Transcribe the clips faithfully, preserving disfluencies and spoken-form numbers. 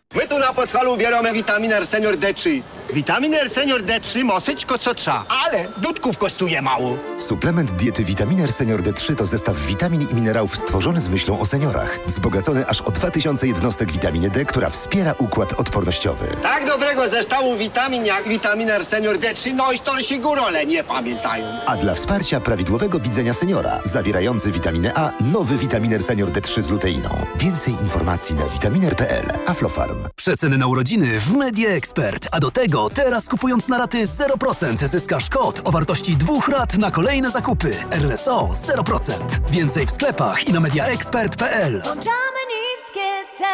My tu na Podhalu bierzemy witaminę Senior D trzy. Witaminę Senior D trzy mosyczko co trza, ale dudków kosztuje mało. Suplement diety Vitaminer Senior D trzy to zestaw witamin i minerałów stworzony z myślą o seniorach. Wzbogacony aż o dwa tysiące jednostek witaminy D, która wspiera układ odpornościowy. Tak dobrego zestawu witamin jak Vitaminer Senior D trzy, no i storsi górole nie pamiętają. A dla wsparcia prawidłowego widzenia seniora, zawierający witaminę A, nowy Vitaminer Senior D trzy z luteiną. Więcej informacji na vitaminer kropka p l. Aflofarm. Przeceny na urodziny w Media Expert. A do tego teraz kupując na raty zero procent zyskasz kod o wartości dwóch rat na kolejne zakupy. R S O zero procent. Więcej w sklepach i na media expert kropka p l. Włączamy niskie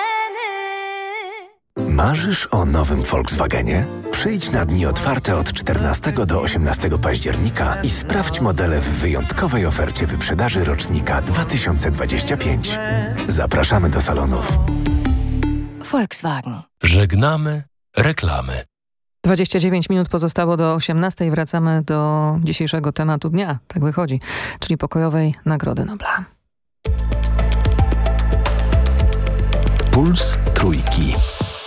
ceny. Marzysz o nowym Volkswagenie? Przyjdź na dni otwarte od czternastego do osiemnastego października i sprawdź modele w wyjątkowej ofercie wyprzedaży rocznika dwa tysiące dwudziestego piątego. Zapraszamy do salonów. Volkswagen. Żegnamy reklamy. dwadzieścia dziewięć minut pozostało do osiemnastej. Wracamy do dzisiejszego tematu dnia, tak wychodzi, czyli pokojowej Nagrody Nobla. Puls Trójki.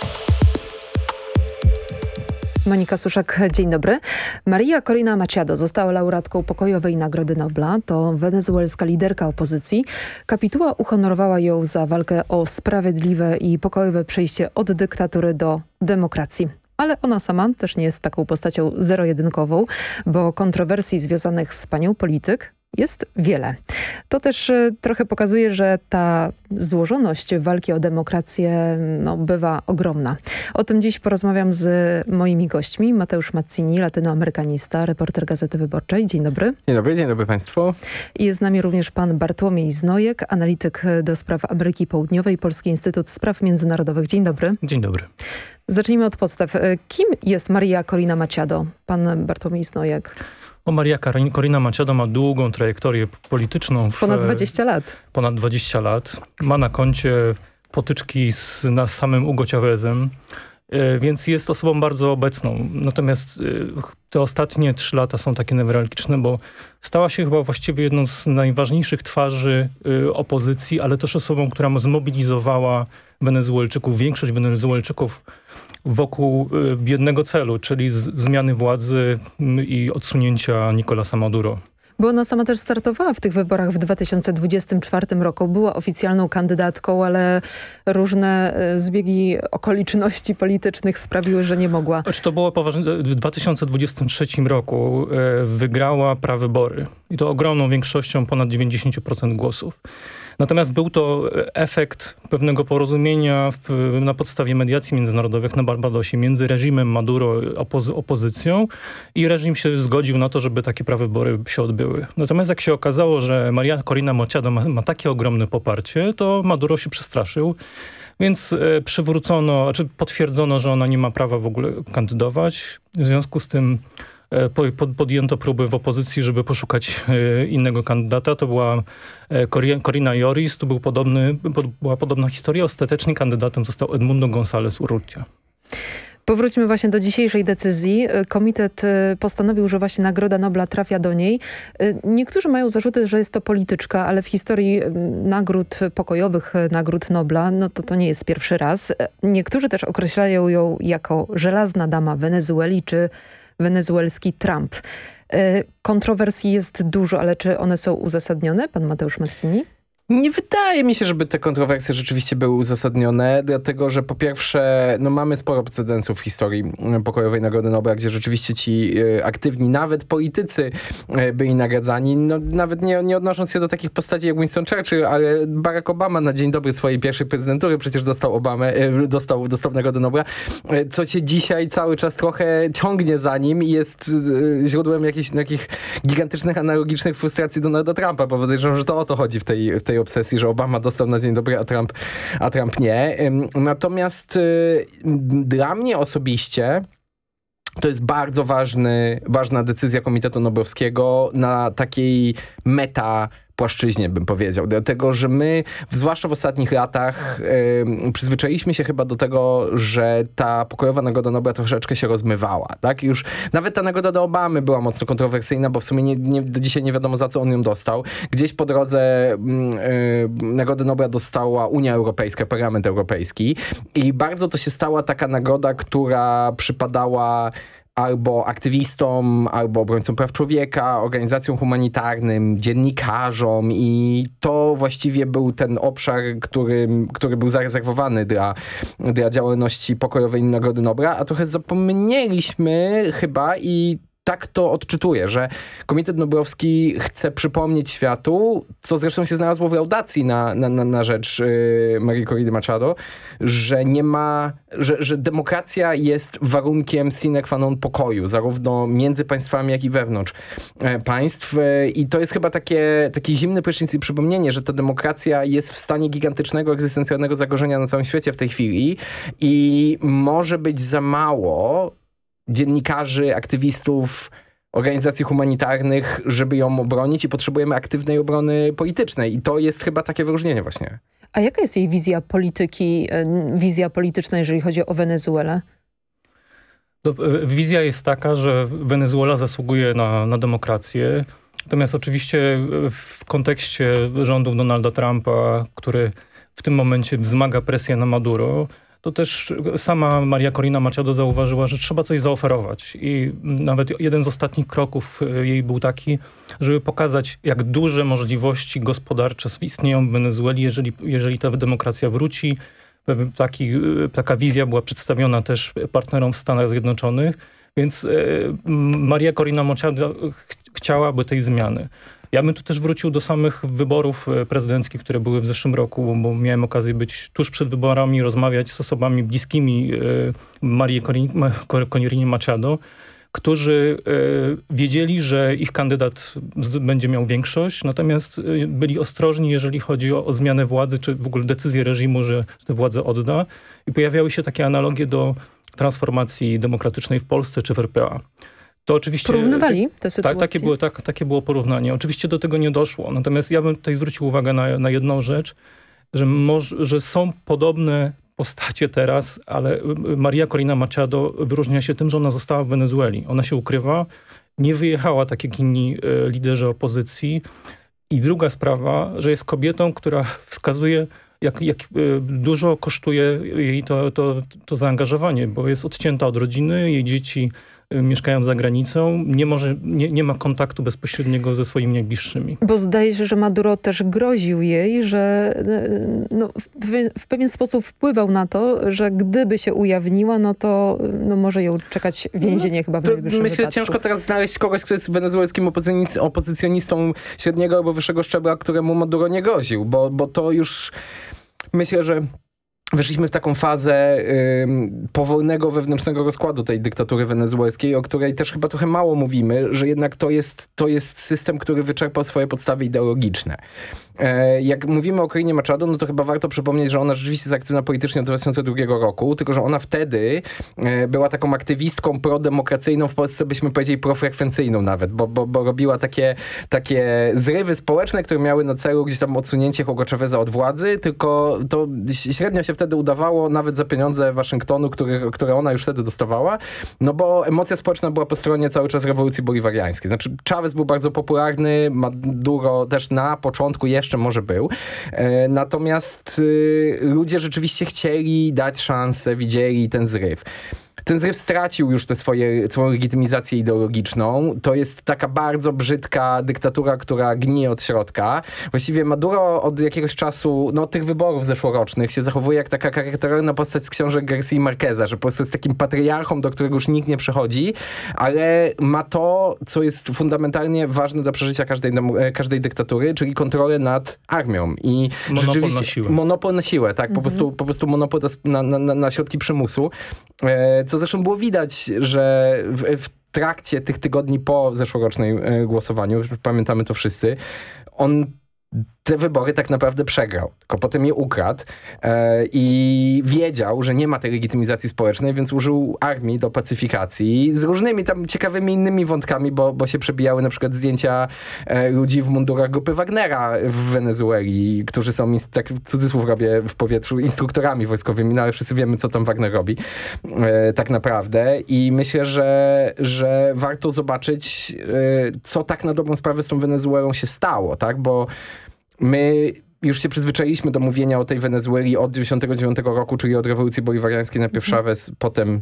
Monika Suszak, dzień dobry. Maria Corina Machado została laureatką pokojowej Nagrody Nobla. To wenezuelska liderka opozycji. Kapituła uhonorowała ją za walkę o sprawiedliwe i pokojowe przejście od dyktatury do demokracji. Ale ona sama też nie jest taką postacią zero-jedynkową, bo kontrowersji związanych z panią polityk jest wiele. To też y, trochę pokazuje, że ta złożoność walki o demokrację no, bywa ogromna. O tym dziś porozmawiam z moimi gośćmi. Mateusz Mazzini, latynoamerykanista, reporter Gazety Wyborczej. Dzień dobry. Dzień dobry, dzień dobry Państwu. I jest z nami również pan Bartłomiej Znojek, analityk do spraw Ameryki Południowej, Polski Instytut Spraw Międzynarodowych. Dzień dobry. Dzień dobry. Zacznijmy od podstaw. Kim jest Maria Corina Machado? Pan Bartłomiej Znojek. O, Maria Corina Machado ma długą trajektorię polityczną. W, ponad dwadzieścia lat. Ponad dwadzieścia lat. Ma na koncie potyczki z, na samym Hugo Chávezem, e, więc jest osobą bardzo obecną. Natomiast e, te ostatnie trzy lata są takie newralgiczne, bo stała się chyba właściwie jedną z najważniejszych twarzy e, opozycji, ale też osobą, która zmobilizowała Wenezuelczyków, większość Wenezuelczyków wokół y, jednego celu, czyli z, zmiany władzy y, i odsunięcia Nicolasa Maduro. Bo ona sama też startowała w tych wyborach w dwa tysiące dwudziestym czwartym roku. Była oficjalną kandydatką, ale różne y, zbiegi okoliczności politycznych sprawiły, że nie mogła. Znaczy, to było poważne. W dwa tysiące dwudziestym trzecim roku y, wygrała prawybory. I to ogromną większością, ponad dziewięćdziesiąt procent głosów. Natomiast był to efekt pewnego porozumienia w, na podstawie mediacji międzynarodowych na Barbadosie między reżimem Maduro, opozy opozycją i reżim się zgodził na to, żeby takie prawybory się odbyły. Natomiast jak się okazało, że Maria Corina Machado ma, ma takie ogromne poparcie, to Maduro się przestraszył. Więc e, przywrócono, znaczy potwierdzono, że ona nie ma prawa w ogóle kandydować. W związku z tym podjęto próby w opozycji, żeby poszukać innego kandydata. To była Corina Lloris, tu był podobny, była podobna historia. Ostatecznie kandydatem został Edmundo González Urrutia. Powróćmy właśnie do dzisiejszej decyzji. Komitet postanowił, że właśnie Nagroda Nobla trafia do niej. Niektórzy mają zarzuty, że jest to polityczka, ale w historii nagród pokojowych, nagród Nobla, no to to nie jest pierwszy raz. Niektórzy też określają ją jako żelazna dama Wenezueli czy wenezuelski Trump. Kontrowersji jest dużo, ale czy one są uzasadnione? Pan Mateusz Mazzini? Nie wydaje mi się, żeby te kontrowersje rzeczywiście były uzasadnione, dlatego że po pierwsze, no mamy sporo precedensów w historii pokojowej Nagrody Nobla, gdzie rzeczywiście ci y, aktywni, nawet politycy y, byli nagradzani, no nawet nie, nie odnosząc się do takich postaci jak Winston Churchill, ale Barack Obama na dzień dobry swojej pierwszej prezydentury przecież dostał Obamę, y, dostał, dostał Nagrodę Nobla, y, co się dzisiaj cały czas trochę ciągnie za nim i jest y, źródłem jakichś takich gigantycznych, analogicznych frustracji Donalda Trumpa, bo podejrzewam, że to o to chodzi w tej, w tej obsesji, że Obama dostał na dzień dobry, a Trump, a Trump nie. Natomiast y, dla mnie osobiście to jest bardzo ważny, ważna decyzja Komitetu Noblowskiego na takiej meta płaszczyźnie, bym powiedział. Dlatego, że my, zwłaszcza w ostatnich latach, yy, przyzwyczailiśmy się chyba do tego, że ta pokojowa Nagroda Nobla troszeczkę się rozmywała. Tak? Już nawet ta nagroda do Obamy była mocno kontrowersyjna, bo w sumie nie, nie, do dzisiaj nie wiadomo, za co on ją dostał. Gdzieś po drodze yy, Nagrodę Nobla dostała Unia Europejska, Parlament Europejski i bardzo to się stała taka nagroda, która przypadała albo aktywistom, albo obrońcom praw człowieka, organizacjom humanitarnym, dziennikarzom i to właściwie był ten obszar, który, który był zarezerwowany dla, dla działalności pokojowej Nagrody Nobla, a trochę zapomnieliśmy chyba i tak to odczytuję, że Komitet Noblowski chce przypomnieć światu, co zresztą się znalazło w laudacji na, na, na, na rzecz yy, Marii Corina Machado, że nie ma, że, że demokracja jest warunkiem sine qua non pokoju, zarówno między państwami, jak i wewnątrz e, państw. E, I to jest chyba takie, taki zimny prysznic i przypomnienie, że ta demokracja jest w stanie gigantycznego, egzystencjalnego zagrożenia na całym świecie w tej chwili i może być za mało dziennikarzy, aktywistów, organizacji humanitarnych, żeby ją obronić i potrzebujemy aktywnej obrony politycznej. I to jest chyba takie wyróżnienie właśnie. A jaka jest jej wizja polityki, wizja polityczna, jeżeli chodzi o Wenezuelę? To, wizja jest taka, że Wenezuela zasługuje na, na demokrację. Natomiast oczywiście w kontekście rządów Donalda Trumpa, który w tym momencie wzmaga presję na Maduro, to też sama Maria Corina Machado zauważyła, że trzeba coś zaoferować. I nawet jeden z ostatnich kroków jej był taki, żeby pokazać, jak duże możliwości gospodarcze istnieją w Wenezueli, jeżeli, jeżeli ta demokracja wróci. Taki, taka wizja była przedstawiona też partnerom w Stanach Zjednoczonych. Więc Maria Corina Machado ch chciałaby tej zmiany. Ja bym tu też wrócił do samych wyborów prezydenckich, które były w zeszłym roku, bo miałem okazję być tuż przed wyborami, rozmawiać z osobami bliskimi Marii Corinie Machado, którzy wiedzieli, że ich kandydat będzie miał większość, natomiast byli ostrożni, jeżeli chodzi o, o zmianę władzy, czy w ogóle decyzję reżimu, że tę władzę odda. I pojawiały się takie analogie do transformacji demokratycznej w Polsce czy w R P A. To oczywiście, Porównywali tę sytuację? Tak, takie było, tak, takie było porównanie. Oczywiście do tego nie doszło. Natomiast ja bym tutaj zwrócił uwagę na, na jedną rzecz, że, moż, że są podobne postacie teraz, ale Maria Corina Machado wyróżnia się tym, że ona została w Wenezueli. Ona się ukrywa, nie wyjechała tak jak inni e, liderzy opozycji. I druga sprawa, że jest kobietą, która wskazuje, jak, jak e, dużo kosztuje jej to, to, to zaangażowanie, bo jest odcięta od rodziny, jej dzieci mieszkają za granicą, nie, może, nie, nie ma kontaktu bezpośredniego ze swoimi najbliższymi. Bo zdaje się, że Maduro też groził jej, że no, w, w pewien sposób wpływał na to, że gdyby się ujawniła, no to no, może ją czekać więzienie no, chyba w najbliższym Myślę, wypadku. ciężko teraz znaleźć kogoś, kto jest wenezuelskim opozycjonistą średniego albo wyższego szczebla, któremu Maduro nie groził, bo, bo to już myślę, że weszliśmy w taką fazę y, powolnego wewnętrznego rozkładu tej dyktatury wenezuelskiej, o której też chyba trochę mało mówimy, że jednak to jest, to jest system, który wyczerpał swoje podstawy ideologiczne. E, jak mówimy o Corinie Machado, no to chyba warto przypomnieć, że ona rzeczywiście jest aktywna politycznie od dwa tysiące drugiego roku, tylko że ona wtedy e, była taką aktywistką prodemokracyjną, w Polsce byśmy powiedzieli profrekwencyjną nawet, bo, bo, bo robiła takie, takie zrywy społeczne, które miały na celu gdzieś tam odsunięcie Hugo Cháveza od władzy, tylko to średnio się wtedy udawało, nawet za pieniądze Waszyngtonu, który, które ona już wtedy dostawała, no bo emocja społeczna była po stronie cały czas rewolucji boliwariańskiej. Znaczy Chávez był bardzo popularny, Maduro też na początku jeszcze może był, e, natomiast y, ludzie rzeczywiście chcieli dać szansę, widzieli ten zryw. Ten zryw stracił już tę swoje, swoją legitymizację ideologiczną. To jest taka bardzo brzydka dyktatura, która gnije od środka. Właściwie Maduro od jakiegoś czasu, no od tych wyborów zeszłorocznych się zachowuje jak taka charakteralna postać z książek García Marqueza, że po prostu jest takim patriarchą, do którego już nikt nie przychodzi, ale ma to, co jest fundamentalnie ważne do przeżycia każdej, każdej dyktatury, czyli kontrolę nad armią. I monopol na siłę. Monopol na siłę, tak. Mhm. Po prostu, po prostu monopol na, na, na, na środki przymusu. E, co zresztą było widać, że w, w trakcie tych tygodni po zeszłorocznym e, głosowaniu, pamiętamy to wszyscy, on te wybory tak naprawdę przegrał. Tylko potem je ukradł e, i wiedział, że nie ma tej legitymizacji społecznej, więc użył armii do pacyfikacji z różnymi tam ciekawymi innymi wątkami, bo, bo się przebijały na przykład zdjęcia e, ludzi w mundurach grupy Wagnera w Wenezueli, którzy są, tak cudzysłów robię w powietrzu, instruktorami wojskowymi, no ale wszyscy wiemy, co tam Wagner robi e, tak naprawdę. I myślę, że, że warto zobaczyć, e, co tak na dobrą sprawę z tą Wenezuelą się stało, tak? Bo my już się przyzwyczailiśmy do mówienia o tej Wenezueli od dziewięćdziesiątego dziewiątego roku, czyli od rewolucji boliwariańskiej, najpierw Chavez, potem,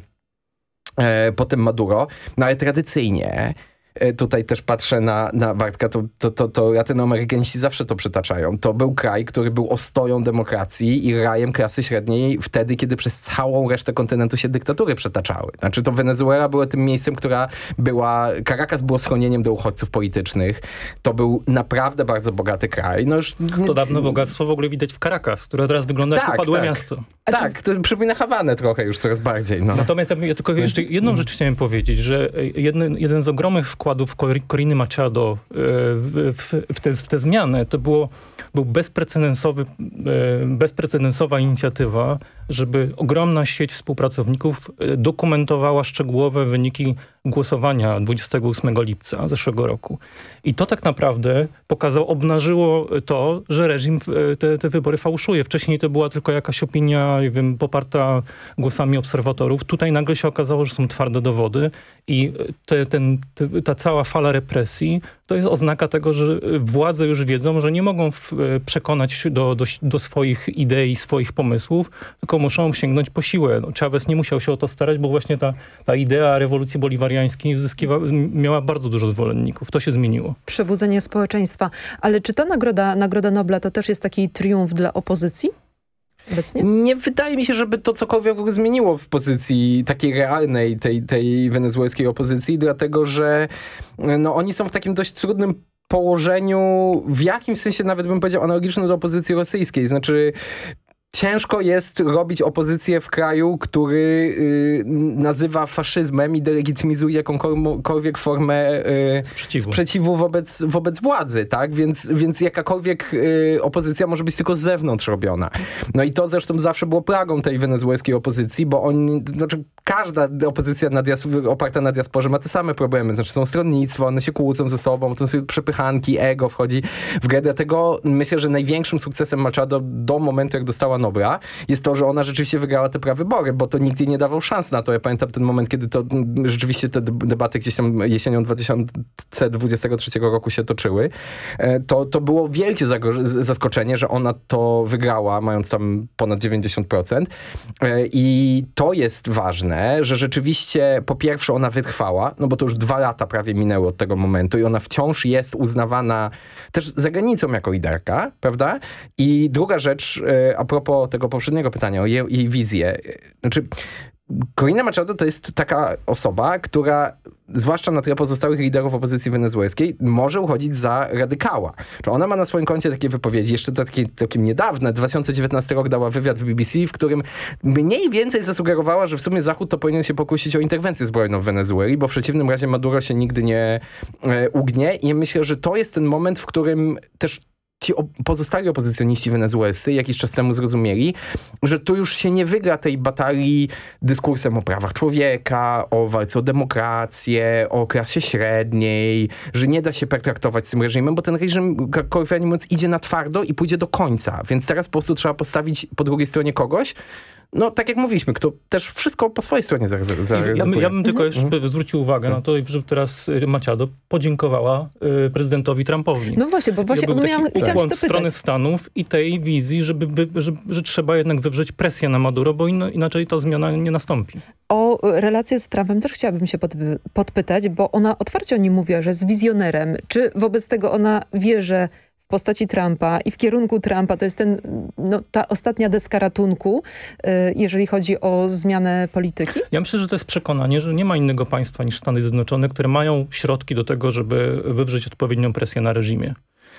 e, potem Maduro. No ale tradycyjnie, e, tutaj też patrzę na, na Bartka, to, to, to, to latynoamerykańscy zawsze to przytaczają. To był kraj, który był ostoją demokracji i rajem klasy średniej wtedy, kiedy przez całą resztę kontynentu się dyktatury przetaczały. Znaczy to Wenezuela była tym miejscem, która była, Caracas było schronieniem do uchodźców politycznych. To był naprawdę bardzo bogaty kraj. No już to dawne bogactwo w ogóle widać w Caracas, które teraz wygląda tak, jak upadłe tak. miasto. Tak, to przypomina Hawanę trochę już coraz bardziej. No. Natomiast ja, ja tylko jeszcze jedną rzecz chciałem powiedzieć, że jeden, jeden z ogromnych wkładów Coriny Machado w, w, w, te, w te zmiany to było, był bezprecedensowy, bezprecedensowa inicjatywa, żeby ogromna sieć współpracowników dokumentowała szczegółowe wyniki głosowania dwudziestego ósmego lipca zeszłego roku. I to tak naprawdę pokazało, obnażyło to, że reżim te, te wybory fałszuje. Wcześniej to była tylko jakaś opinia, nie wiem, poparta głosami obserwatorów. Tutaj nagle się okazało, że są twarde dowody i te, ten, te, ta cała fala represji to jest oznaka tego, że władze już wiedzą, że nie mogą w, przekonać do, do, do swoich idei, swoich pomysłów, tylko muszą sięgnąć po siłę. No, Chavez nie musiał się o to starać, bo właśnie ta, ta idea rewolucji boliwariańskiej miała bardzo dużo zwolenników. To się zmieniło. Przebudzenie społeczeństwa. Ale czy ta nagroda, Nagroda Nobla to też jest taki triumf dla opozycji? Obecnie? Nie wydaje mi się, żeby to cokolwiek zmieniło w pozycji takiej realnej tej, tej wenezuelskiej opozycji, dlatego że no, oni są w takim dość trudnym położeniu, w jakimś sensie nawet bym powiedział analogicznym do opozycji rosyjskiej. Znaczy ciężko jest robić opozycję w kraju, który y, nazywa faszyzmem i delegitymizuje jakąkolwiek formę y, sprzeciwu, sprzeciwu wobec, wobec władzy, tak? Więc, więc jakakolwiek y, opozycja może być tylko z zewnątrz robiona. No i to zresztą zawsze było plagą tej wenezuelskiej opozycji, bo oni, znaczy każda opozycja na dias- oparta na diasporze ma te same problemy. Znaczy są stronnictwa, one się kłócą ze sobą, to są przepychanki, ego wchodzi w grę. Dlatego myślę, że największym sukcesem Machado do momentu, jak dostała Nobla, jest to, że ona rzeczywiście wygrała te prawybory, bo to nikt jej nie dawał szans na to. Ja pamiętam ten moment, kiedy to rzeczywiście te debaty gdzieś tam jesienią dwa tysiące dwudziestego trzeciego roku się toczyły. To, to było wielkie zaskoczenie, że ona to wygrała, mając tam ponad dziewięćdziesiąt procent. I to jest ważne, że rzeczywiście po pierwsze ona wytrwała, no bo to już dwa lata prawie minęły od tego momentu i ona wciąż jest uznawana też za granicą jako liderka, prawda? I druga rzecz, a propos tego poprzedniego pytania o jej, jej wizję. Znaczy, Corina Machado to jest taka osoba, która zwłaszcza na tle pozostałych liderów opozycji wenezuelskiej może uchodzić za radykała. Że ona ma na swoim koncie takie wypowiedzi, jeszcze to takie całkiem niedawne. dwa tysiące dziewiętnasty rok dała wywiad w B B C, w którym mniej więcej zasugerowała, że w sumie Zachód to powinien się pokusić o interwencję zbrojną w Wenezueli, bo w przeciwnym razie Maduro się nigdy nie e, ugnie. I myślę, że to jest ten moment, w którym też ci pozostali opozycjoniści wenezuelscy jakiś czas temu zrozumieli, że tu już się nie wygra tej batalii dyskursem o prawach człowieka, o walce o demokrację, o klasie średniej, że nie da się pertraktować z tym reżimem, bo ten reżim, kolokwialnie mówiąc, idzie na twardo i pójdzie do końca. Więc teraz po prostu trzeba postawić po drugiej stronie kogoś, no tak jak mówiliśmy, kto też wszystko po swojej stronie zaryzykuje. Ja, ja bym tylko jeszcze mhm. zwrócił uwagę na to, że teraz Machado podziękowała y, prezydentowi Trumpowi. No właśnie, bo właśnie on miał, chciałam się to strony Stanów i tej wizji, żeby, wy, że, że trzeba jednak wywrzeć presję na Maduro, bo in, inaczej ta zmiana nie nastąpi. O relację z Trumpem też chciałabym się pod, podpytać, bo ona otwarcie o nim mówiła, że jest wizjonerem. Czy wobec tego ona wie, że w postaci Trumpa i w kierunku Trumpa to jest ten, no, ta ostatnia deska ratunku, yy, jeżeli chodzi o zmianę polityki? Ja myślę, że to jest przekonanie, że nie ma innego państwa niż Stany Zjednoczone, które mają środki do tego, żeby wywrzeć odpowiednią presję na reżimie.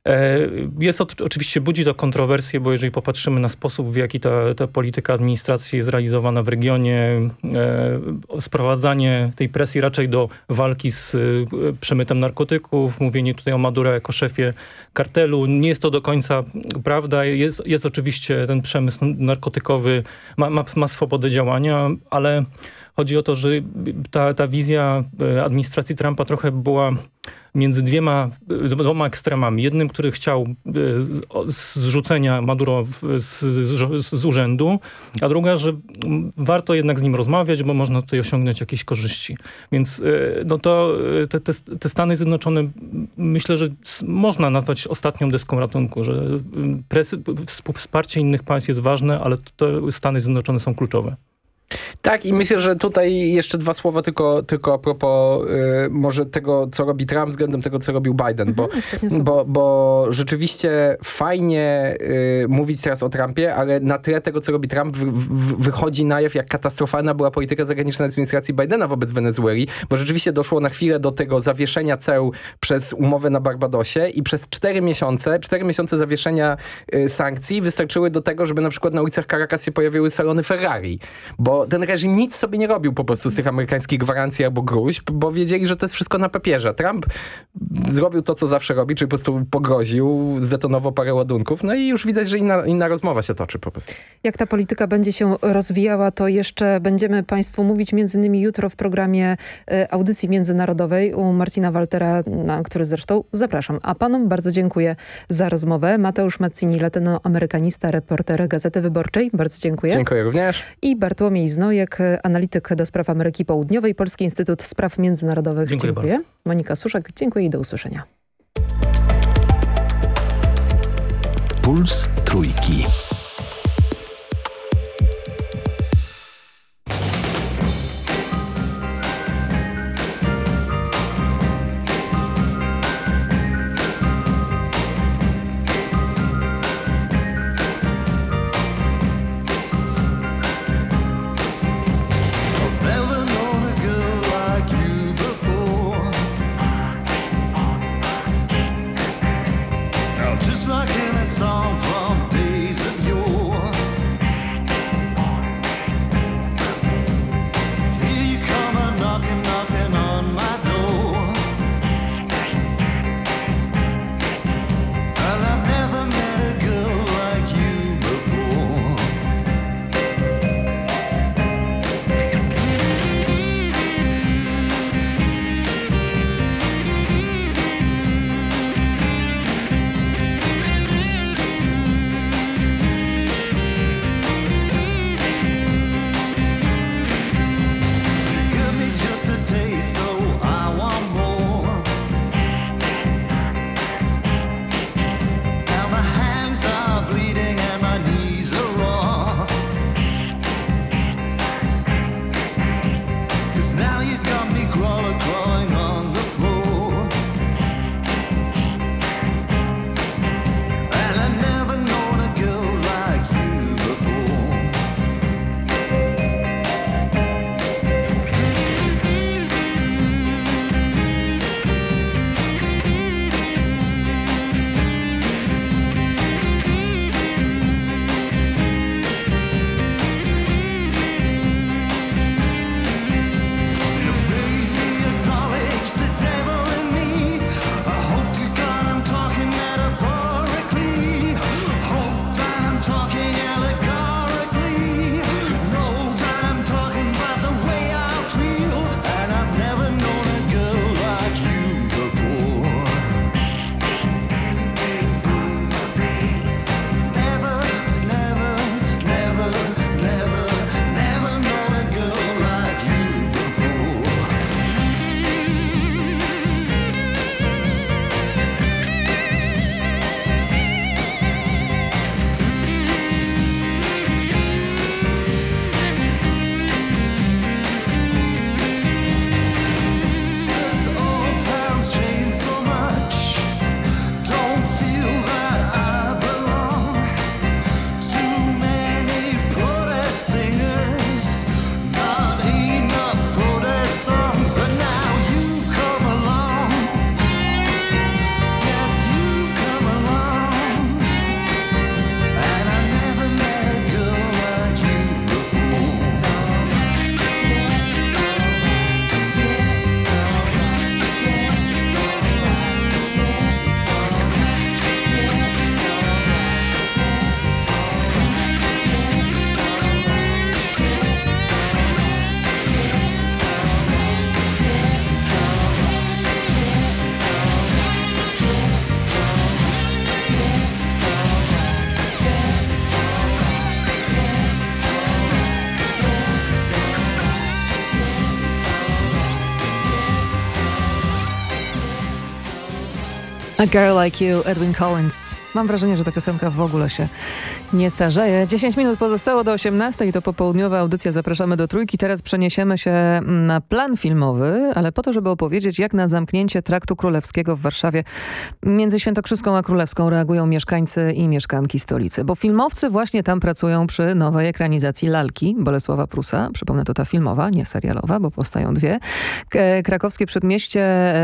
Jest oczywiście, budzi to kontrowersje, bo jeżeli popatrzymy na sposób, w jaki ta, ta polityka administracji jest realizowana w regionie, e, sprowadzanie tej presji raczej do walki z e, przemytem narkotyków, mówienie tutaj o Maduro jako szefie kartelu, nie jest to do końca prawda. Jest, jest oczywiście ten przemysł narkotykowy, ma, ma, ma swobodę działania, ale chodzi o to, że ta, ta wizja administracji Trumpa trochę była między dwiema, dwoma ekstremami. Jednym, który chciał zrzucenia Maduro z, z, z urzędu, a druga, że warto jednak z nim rozmawiać, bo można tutaj osiągnąć jakieś korzyści. Więc no to te, te, te Stany Zjednoczone myślę, że można nazwać ostatnią deską ratunku, że presy, wsparcie innych państw jest ważne, ale to Stany Zjednoczone są kluczowe. Tak, i myślę, że tutaj jeszcze dwa słowa tylko, tylko a propos y, może tego, co robi Trump względem tego, co robił Biden, bo, mhm, bo, bo rzeczywiście fajnie y, mówić teraz o Trumpie, ale na tle tego, co robi Trump, w, w, wychodzi na jaw, jak katastrofalna była polityka zagraniczna administracji Bidena wobec Wenezueli, bo rzeczywiście doszło na chwilę do tego zawieszenia ceł przez umowę na Barbadosie i przez cztery miesiące, cztery miesiące zawieszenia y, sankcji wystarczyły do tego, żeby na przykład na ulicach Caracas się pojawiły salony Ferrari, bo ten reżim nic sobie nie robił po prostu z tych amerykańskich gwarancji albo gruźb, bo wiedzieli, że to jest wszystko na papierze. Trump zrobił to, co zawsze robi, czyli po prostu pogroził, zdetonował parę ładunków, no i już widać, że inna, inna rozmowa się toczy po prostu. Jak ta polityka będzie się rozwijała, to jeszcze będziemy Państwu mówić między innymi jutro w programie y, Audycji Międzynarodowej u Marcina Waltera, na który zresztą zapraszam. A panom bardzo dziękuję za rozmowę. Mateusz Mazzini, latynoamerykanista, reporter Gazety Wyborczej. Bardzo dziękuję. Dziękuję również. I Bartłomiej Znojek, analityk do spraw Ameryki Południowej, Polski Instytut Spraw Międzynarodowych. Dziękuję, dziękuję. bardzo. Monika Suszek, dziękuję i do usłyszenia. Puls Trójki. Just like in a song from days of A Girl Like You, Edwin Collins. Mam wrażenie, że ta piosenka w ogóle się nie starzeje. dziesięć minut pozostało do osiemnastej, to popołudniowa audycja. Zapraszamy do Trójki. Teraz przeniesiemy się na plan filmowy, ale po to, żeby opowiedzieć, jak na zamknięcie Traktu Królewskiego w Warszawie między Świętokrzyską a Królewską reagują mieszkańcy i mieszkanki stolicy. Bo filmowcy właśnie tam pracują przy nowej ekranizacji Lalki Bolesława Prusa. Przypomnę, to ta filmowa, nie serialowa, bo powstają dwie. Krakowskie Przedmieście,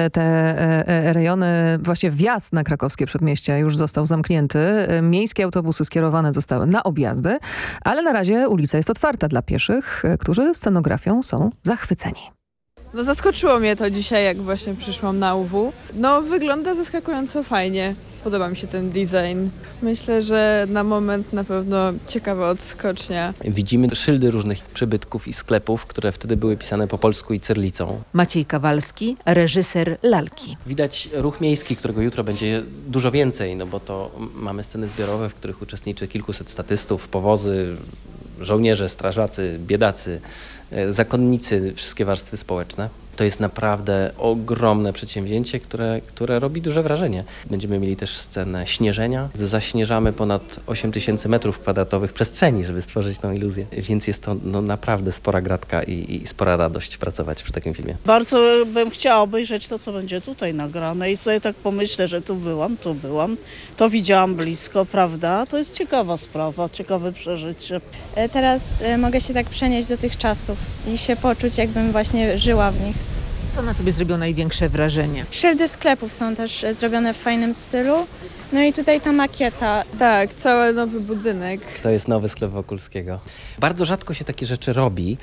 te rejony, właściwie wjazd na Krakowskie Przedmieście już został zamknięty. Miejskie autobusy skierowane zostały na objazdy, ale na razie ulica jest otwarta dla pieszych, którzy scenografią są zachwyceni. No zaskoczyło mnie to dzisiaj, jak właśnie przyszłam na U W. No wygląda zaskakująco fajnie. Podoba mi się ten design. Myślę, że na moment na pewno ciekawa odskocznia. Widzimy szyldy różnych przybytków i sklepów, które wtedy były pisane po polsku i cyrylicą. Maciej Kawalski, reżyser Lalki. Widać ruch miejski, którego jutro będzie dużo więcej, no bo to mamy sceny zbiorowe, w których uczestniczy kilkuset statystów, powozy, żołnierze, strażacy, biedacy, zakonnicy, wszystkie warstwy społeczne. To jest naprawdę ogromne przedsięwzięcie, które, które robi duże wrażenie. Będziemy mieli też scenę śnieżenia. Zaśnieżamy ponad osiem tysięcy metrów kwadratowych przestrzeni, żeby stworzyć tą iluzję. Więc jest to no, naprawdę spora gratka i, i spora radość pracować przy takim filmie. Bardzo bym chciała obejrzeć to, co będzie tutaj nagrane i sobie tak pomyślę, że tu byłam, tu byłam, to widziałam blisko, prawda? To jest ciekawa sprawa, ciekawe przeżycie. Teraz mogę się tak przenieść do tych czasów i się poczuć, jakbym właśnie żyła w nich. Co na tobie zrobiło największe wrażenie? Szyldy sklepów są też zrobione w fajnym stylu. No i tutaj ta makieta. Tak, cały nowy budynek. To jest nowy sklep Wokulskiego. Bardzo rzadko się takie rzeczy robi,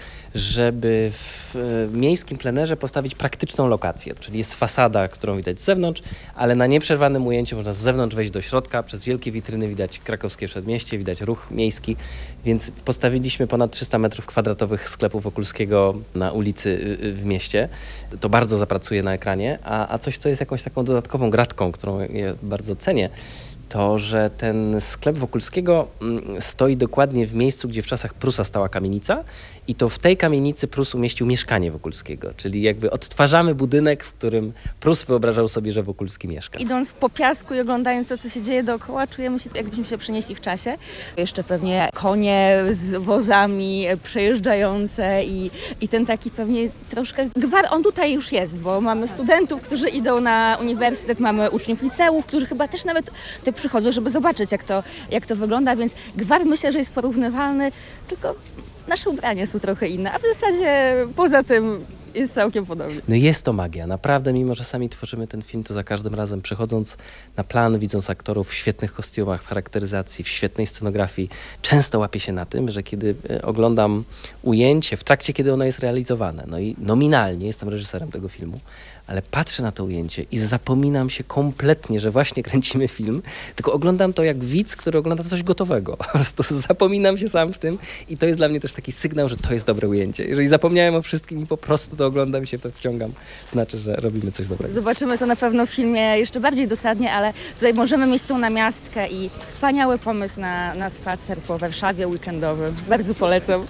żeby w miejskim plenerze postawić praktyczną lokację. Czyli jest fasada, którą widać z zewnątrz, ale na nieprzerwanym ujęciu można z zewnątrz wejść do środka. Przez wielkie witryny widać Krakowskie Przedmieście, widać ruch miejski. Więc postawiliśmy ponad trzysta metrów kwadratowych sklepu Wokulskiego na ulicy w mieście. To bardzo zapracuje na ekranie, a, a coś, co jest jakąś taką dodatkową gratką, którą ja bardzo cenię, to, że ten sklep Wokulskiego stoi dokładnie w miejscu, gdzie w czasach Prusa stała kamienica i to w tej kamienicy Prus umieścił mieszkanie Wokulskiego, czyli jakby odtwarzamy budynek, w którym Prus wyobrażał sobie, że Wokulski mieszka. Idąc po piasku i oglądając to, co się dzieje dookoła, czujemy się, jakbyśmy się przenieśli w czasie. Jeszcze pewnie konie z wozami przejeżdżające i, i ten taki pewnie troszkę gwar, on tutaj już jest, bo mamy studentów, którzy idą na uniwersytet, mamy uczniów liceów, którzy chyba też nawet te przychodzą, żeby zobaczyć, jak to, jak to wygląda, więc gwar myślę, że jest porównywalny, tylko nasze ubrania są trochę inne, a w zasadzie poza tym jest całkiem podobnie. No jest to magia. Naprawdę, mimo że sami tworzymy ten film, to za każdym razem przychodząc na plan, widząc aktorów w świetnych kostiumach, w charakteryzacji, w świetnej scenografii, często łapię się na tym, że kiedy oglądam ujęcie, w trakcie kiedy ono jest realizowane, no i nominalnie jestem reżyserem tego filmu, ale patrzę na to ujęcie i zapominam się kompletnie, że właśnie kręcimy film, tylko oglądam to jak widz, który ogląda coś gotowego. Po prostu zapominam się sam w tym i to jest dla mnie też taki sygnał, że to jest dobre ujęcie. Jeżeli zapomniałem o wszystkim i po prostu to oglądam i się w to wciągam, znaczy, że robimy coś dobrego. Zobaczymy to na pewno w filmie jeszcze bardziej dosadnie, ale tutaj możemy mieć tą namiastkę i wspaniały pomysł na, na spacer po Warszawie weekendowy. Bardzo polecam.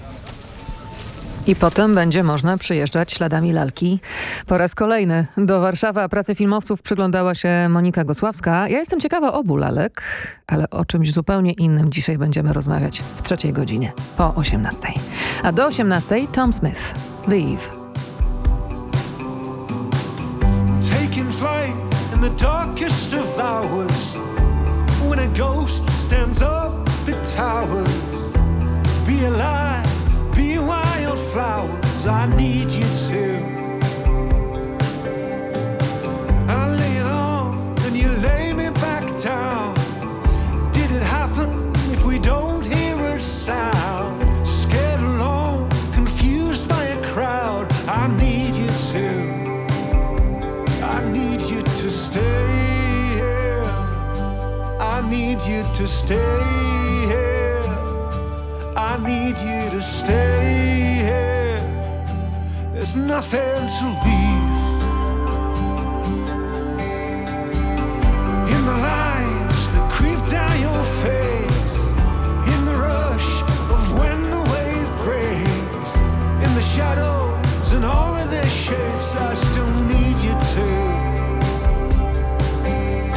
I potem będzie można przyjeżdżać śladami Lalki po raz kolejny do Warszawy, a pracy filmowców przyglądała się Monika Gosławska. Ja jestem ciekawa obu lalek, ale o czymś zupełnie innym dzisiaj będziemy rozmawiać w trzeciej godzinie po osiemnastej. A do osiemnastej Tom Smith, Leave. Taking flight in the darkest of hours, when a ghost stands up it towers, be alive. Be wildflowers, I need you to. I lay it on and you lay me back down. Did it happen if we don't hear a sound? Scared alone, confused by a crowd, I need you to. I need you to stay here. I need you to stay here. I need you to stay here. There's nothing to leave. In the lines that creep down your face, in the rush of when the wave breaks, in the shadows and all of their shapes, I still need you to.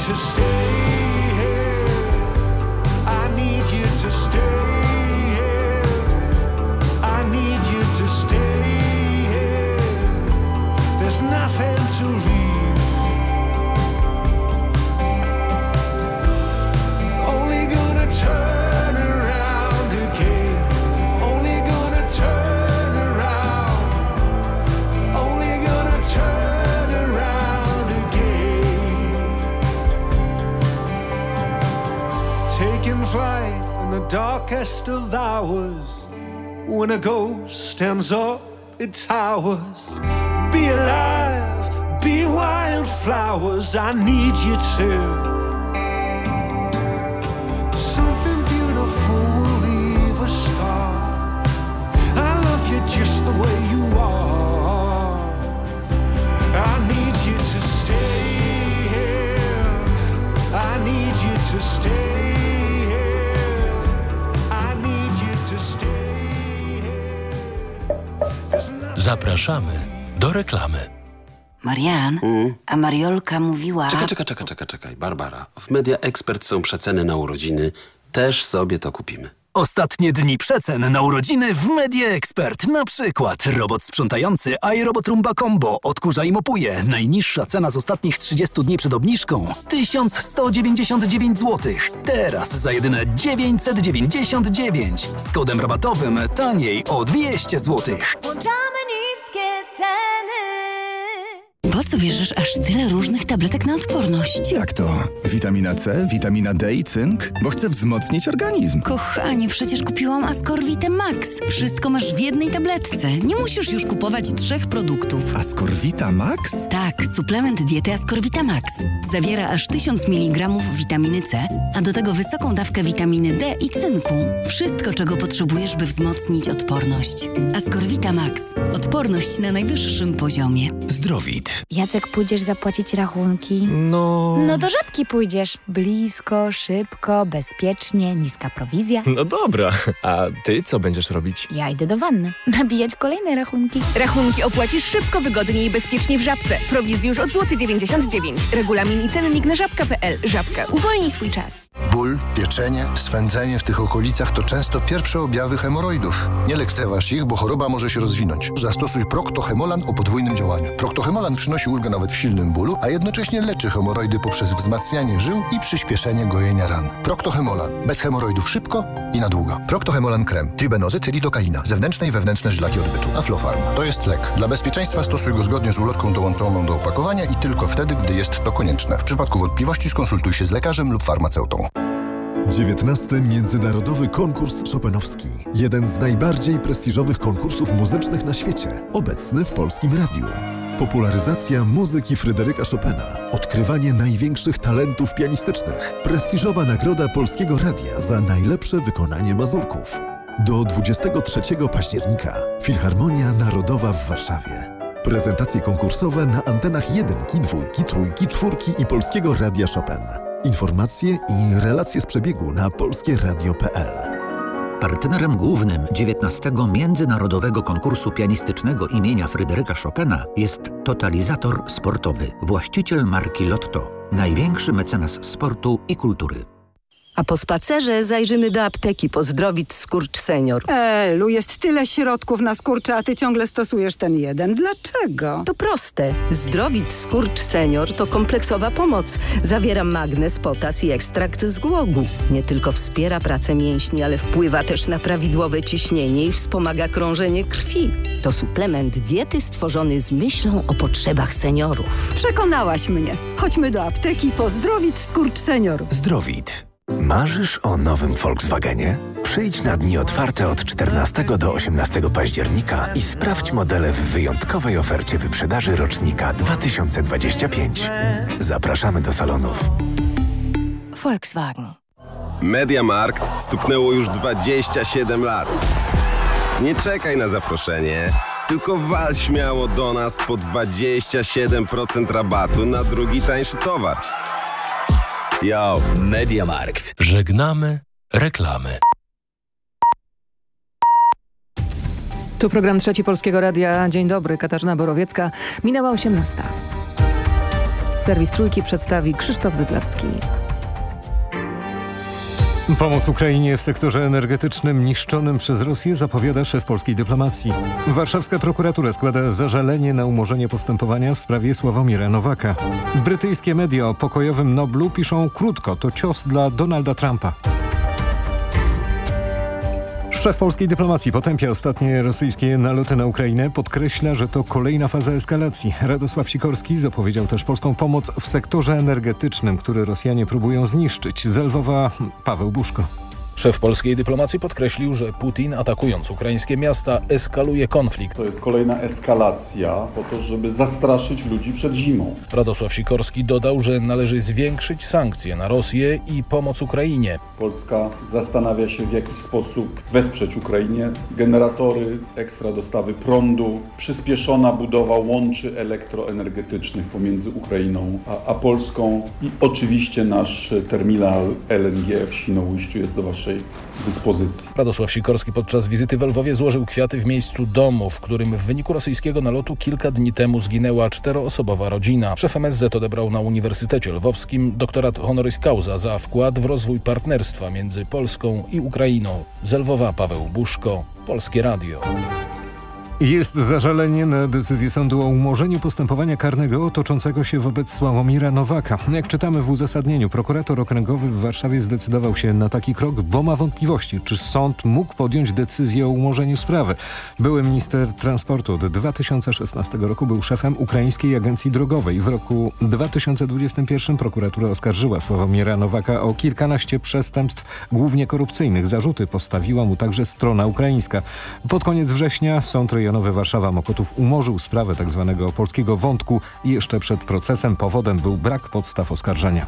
to stay here. I need you to stay here. I need you to stay here. There's nothing to leave. Only gonna turn around again. Only gonna turn around. Only gonna turn around again. Taking flight in the darkest of hours. When a ghost stands up, it towers. Be alive, be wildflowers. I need you to. Something beautiful will leave a scar. I love you just the way you are. I need you to stay here. I need you to stay here. I need you to stay here. Zapraszamy do reklamy. Marian, Mm. a Mariolka mówiła... Czekaj, czekaj, czekaj, czekaj, czekaj. Barbara, w Media Expert są przeceny na urodziny. Też sobie to kupimy. Ostatnie dni przecen na urodziny w Media Expert. Na przykład robot sprzątający iRobot Roomba Combo odkurza i mopuje. Najniższa cena z ostatnich trzydziestu dni przed obniżką tysiąc sto dziewięćdziesiąt dziewięć złotych. Teraz za jedyne dziewięćset dziewięćdziesiąt dziewięć. Z kodem rabatowym taniej o dwieście złotych. Włączamy niskie ceny. Po co bierzesz aż tyle różnych tabletek na odporność? Jak to? Witamina C, witamina D i cynk? Bo chcę wzmocnić organizm. Kochanie, przecież kupiłam Ascorvite Max. Wszystko masz w jednej tabletce. Nie musisz już kupować trzech produktów. Ascorvita Max? Tak, suplement diety Ascorvita Max. Zawiera aż tysiąc miligramów witaminy C, a do tego wysoką dawkę witaminy D i cynku. Wszystko, czego potrzebujesz, by wzmocnić odporność. Ascorvita Max. Odporność na najwyższym poziomie. Zdrowit. Jacek, pójdziesz zapłacić rachunki? No... No do Żabki pójdziesz. Blisko, szybko, bezpiecznie, niska prowizja. No dobra, a ty co będziesz robić? Ja idę do wanny. Nabijać kolejne rachunki. Rachunki opłacisz szybko, wygodnie i bezpiecznie w Żabce. Prowizji już od złoty dziewięćdziesiąt dziewięć. Regulamin i cennik na żabka kropka p l. Żabka. Uwolnij swój czas. Ból, pieczenie, swędzenie w tych okolicach to często pierwsze objawy hemoroidów. Nie lekceważ ich, bo choroba może się rozwinąć. Zastosuj Procto-Hemolan o podwójnym działaniu. Procto-Hemolan przynosi ulgę nawet w silnym bólu, a jednocześnie leczy hemoroidy poprzez wzmacnianie żył i przyspieszenie gojenia ran. Procto-Hemolan. Bez hemoroidów szybko i na długo. Procto-Hemolan krem. Tribenozyt, lidokaina. Zewnętrzne i wewnętrzne żylaki odbytu. Aflofarm. To jest lek. Dla bezpieczeństwa stosuj go zgodnie z ulotką dołączoną do opakowania i tylko wtedy, gdy jest to konieczne. W przypadku wątpliwości skonsultuj się z lekarzem lub farmaceutą. dziewiętnasty Międzynarodowy Konkurs Chopinowski. Jeden z najbardziej prestiżowych konkursów muzycznych na świecie. Obecny w Polskim Radiu. Popularyzacja muzyki Fryderyka Chopina. Odkrywanie największych talentów pianistycznych. Prestiżowa nagroda Polskiego Radia za najlepsze wykonanie mazurków. Do dwudziestego trzeciego października. Filharmonia Narodowa w Warszawie. Prezentacje konkursowe na antenach jedynki, dwójki, trójki, czwórki i Polskiego Radia Chopin. Informacje i relacje z przebiegu na polskie radio kropka p l. Partnerem głównym dziewiętnastego Międzynarodowego Konkursu Pianistycznego imienia Fryderyka Chopina jest Totalizator Sportowy, właściciel marki Lotto, największy mecenas sportu i kultury. A po spacerze zajrzymy do apteki po Zdrowit Skurcz Senior. Elu, jest tyle środków na skurcze, a ty ciągle stosujesz ten jeden. Dlaczego? To proste. Zdrowit Skurcz Senior to kompleksowa pomoc. Zawiera magnez, potas i ekstrakt z głogu. Nie tylko wspiera pracę mięśni, ale wpływa też na prawidłowe ciśnienie i wspomaga krążenie krwi. To suplement diety stworzony z myślą o potrzebach seniorów. Przekonałaś mnie. Chodźmy do apteki po Zdrowit Skurcz Senior. Zdrowit. Marzysz o nowym Volkswagenie? Przyjdź na dni otwarte od czternastego do osiemnastego października i sprawdź modele w wyjątkowej ofercie wyprzedaży rocznika dwa tysiące dwudziestego piątego. Zapraszamy do salonów. Volkswagen. MediaMarkt stuknęło już dwadzieścia siedem lat. Nie czekaj na zaproszenie, tylko wal śmiało do nas po dwadzieścia siedem procent rabatu na drugi tańszy towar. Yo. MediaMarkt. Żegnamy reklamy. Tu program Trzeci Polskiego Radia. Dzień dobry, Katarzyna Borowiecka. Minęła osiemnasta. Serwis Trójki przedstawi Krzysztof Zyblewski. Pomoc Ukrainie w sektorze energetycznym niszczonym przez Rosję zapowiada szef polskiej dyplomacji. Warszawska prokuratura składa zażalenie na umorzenie postępowania w sprawie Sławomira Nowaka. Brytyjskie media o pokojowym Noblu piszą krótko: to cios dla Donalda Trumpa. Szef polskiej dyplomacji potępia ostatnie rosyjskie naloty na Ukrainę, podkreśla, że to kolejna faza eskalacji. Radosław Sikorski zapowiedział też polską pomoc w sektorze energetycznym, który Rosjanie próbują zniszczyć. Z Lwowa Paweł Buszko. Szef polskiej dyplomacji podkreślił, że Putin, atakując ukraińskie miasta, eskaluje konflikt. To jest kolejna eskalacja po to, żeby zastraszyć ludzi przed zimą. Radosław Sikorski dodał, że należy zwiększyć sankcje na Rosję i pomoc Ukrainie. Polska zastanawia się, w jaki sposób wesprzeć Ukrainie. Generatory, ekstra dostawy prądu, przyspieszona budowa łączy elektroenergetycznych pomiędzy Ukrainą a, a Polską i oczywiście nasz terminal L N G w Świnoujściu jest do waszej dyspozycji. Radosław Sikorski podczas wizyty w Lwowie złożył kwiaty w miejscu domu, w którym w wyniku rosyjskiego nalotu kilka dni temu zginęła czteroosobowa rodzina. Szef M S Z odebrał na Uniwersytecie Lwowskim doktorat honoris causa za wkład w rozwój partnerstwa między Polską i Ukrainą. Z Lwowa Paweł Buszko, Polskie Radio. Jest zażalenie na decyzję sądu o umorzeniu postępowania karnego toczącego się wobec Sławomira Nowaka. Jak czytamy w uzasadnieniu, prokurator okręgowy w Warszawie zdecydował się na taki krok, bo ma wątpliwości, czy sąd mógł podjąć decyzję o umorzeniu sprawy. Były minister transportu od dwa tysiące szesnastego roku był szefem Ukraińskiej Agencji Drogowej. W roku dwa tysiące dwudziestym pierwszym prokuratura oskarżyła Sławomira Nowaka o kilkanaście przestępstw, głównie korupcyjnych. Zarzuty postawiła mu także strona ukraińska. Pod koniec września sąd rejonowy Warszawa Mokotów umorzył sprawę tzw. polskiego wątku i jeszcze przed procesem powodem był brak podstaw oskarżenia.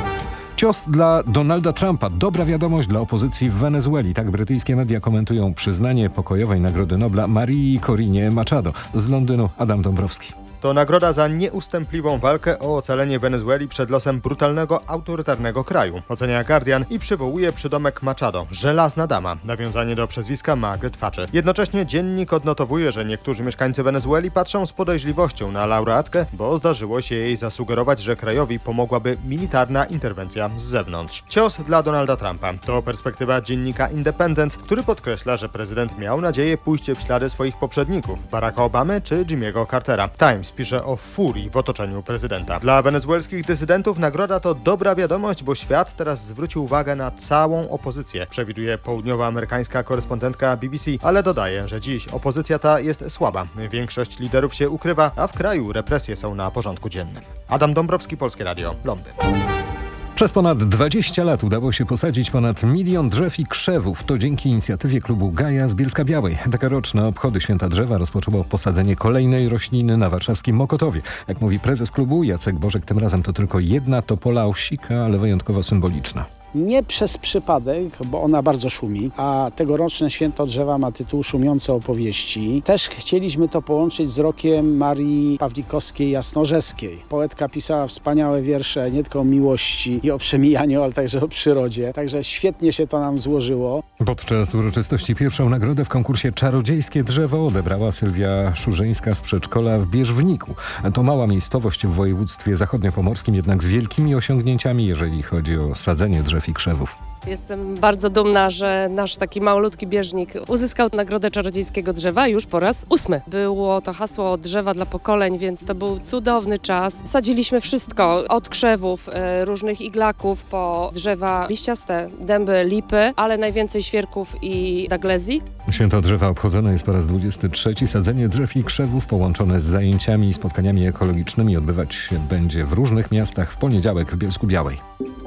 Cios dla Donalda Trumpa. Dobra wiadomość dla opozycji w Wenezueli. Tak brytyjskie media komentują przyznanie pokojowej Nagrody Nobla Marii Corinie Machado. Z Londynu Adam Dąbrowski. To nagroda za nieustępliwą walkę o ocalenie Wenezueli przed losem brutalnego, autorytarnego kraju, ocenia Guardian i przywołuje przydomek Machado, żelazna dama, nawiązanie do przezwiska Margaret Thatcher. Jednocześnie dziennik odnotowuje, że niektórzy mieszkańcy Wenezueli patrzą z podejrzliwością na laureatkę, bo zdarzyło się jej zasugerować, że krajowi pomogłaby militarna interwencja z zewnątrz. Cios dla Donalda Trumpa to perspektywa dziennika Independent, który podkreśla, że prezydent miał nadzieję pójść w ślady swoich poprzedników, Baracka Obamy czy Jimmy'ego Cartera. Times pisze o furii w otoczeniu prezydenta. Dla wenezuelskich dysydentów nagroda to dobra wiadomość, bo świat teraz zwrócił uwagę na całą opozycję, przewiduje południowoamerykańska korespondentka B B C, ale dodaje, że dziś opozycja ta jest słaba. Większość liderów się ukrywa, a w kraju represje są na porządku dziennym. Adam Dąbrowski, Polskie Radio, Londyn. Przez ponad dwadzieścia lat udało się posadzić ponad milion drzew i krzewów. To dzięki inicjatywie klubu Gaja z Bielska-Białej. Tegoroczne obchody Święta Drzewa rozpoczęło posadzenie kolejnej rośliny na warszawskim Mokotowie. Jak mówi prezes klubu Jacek Bożek, tym razem to tylko jedna topola osika, ale wyjątkowo symboliczna. Nie przez przypadek, bo ona bardzo szumi, a tegoroczne Święto Drzewa ma tytuł Szumiące opowieści. Też chcieliśmy to połączyć z rokiem Marii Pawlikowskiej-Jasnorzeskiej. Poetka pisała wspaniałe wiersze nie tylko o miłości i o przemijaniu, ale także o przyrodzie. Także świetnie się to nam złożyło. Podczas uroczystości pierwszą nagrodę w konkursie Czarodziejskie Drzewo odebrała Sylwia Szurzyńska z przedszkola w Bierzwniku. To mała miejscowość w województwie zachodniopomorskim, jednak z wielkimi osiągnięciami, jeżeli chodzi o sadzenie drzew i krzewów. Jestem bardzo dumna, że nasz taki małolutki bieżnik uzyskał nagrodę Czarodziejskiego Drzewa już po raz ósmy. Było to hasło drzewa dla pokoleń, więc to był cudowny czas. Sadziliśmy wszystko, od krzewów, e, różnych iglaków, po drzewa liściaste, dęby, lipy, ale najwięcej świerków i daglezji. Święto Drzewa obchodzone jest po raz dwudziesty trzeci. Sadzenie drzew i krzewów połączone z zajęciami i spotkaniami ekologicznymi odbywać się będzie w różnych miastach w poniedziałek w Bielsku-Białej.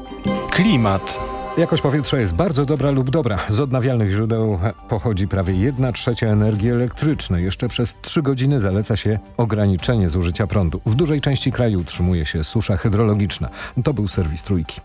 Klimat. Jakość powietrza jest bardzo dobra lub dobra. Z odnawialnych źródeł pochodzi prawie jedna trzecia energii elektrycznej. Jeszcze przez trzy godziny zaleca się ograniczenie zużycia prądu. W dużej części kraju utrzymuje się susza hydrologiczna. To był serwis Trójki.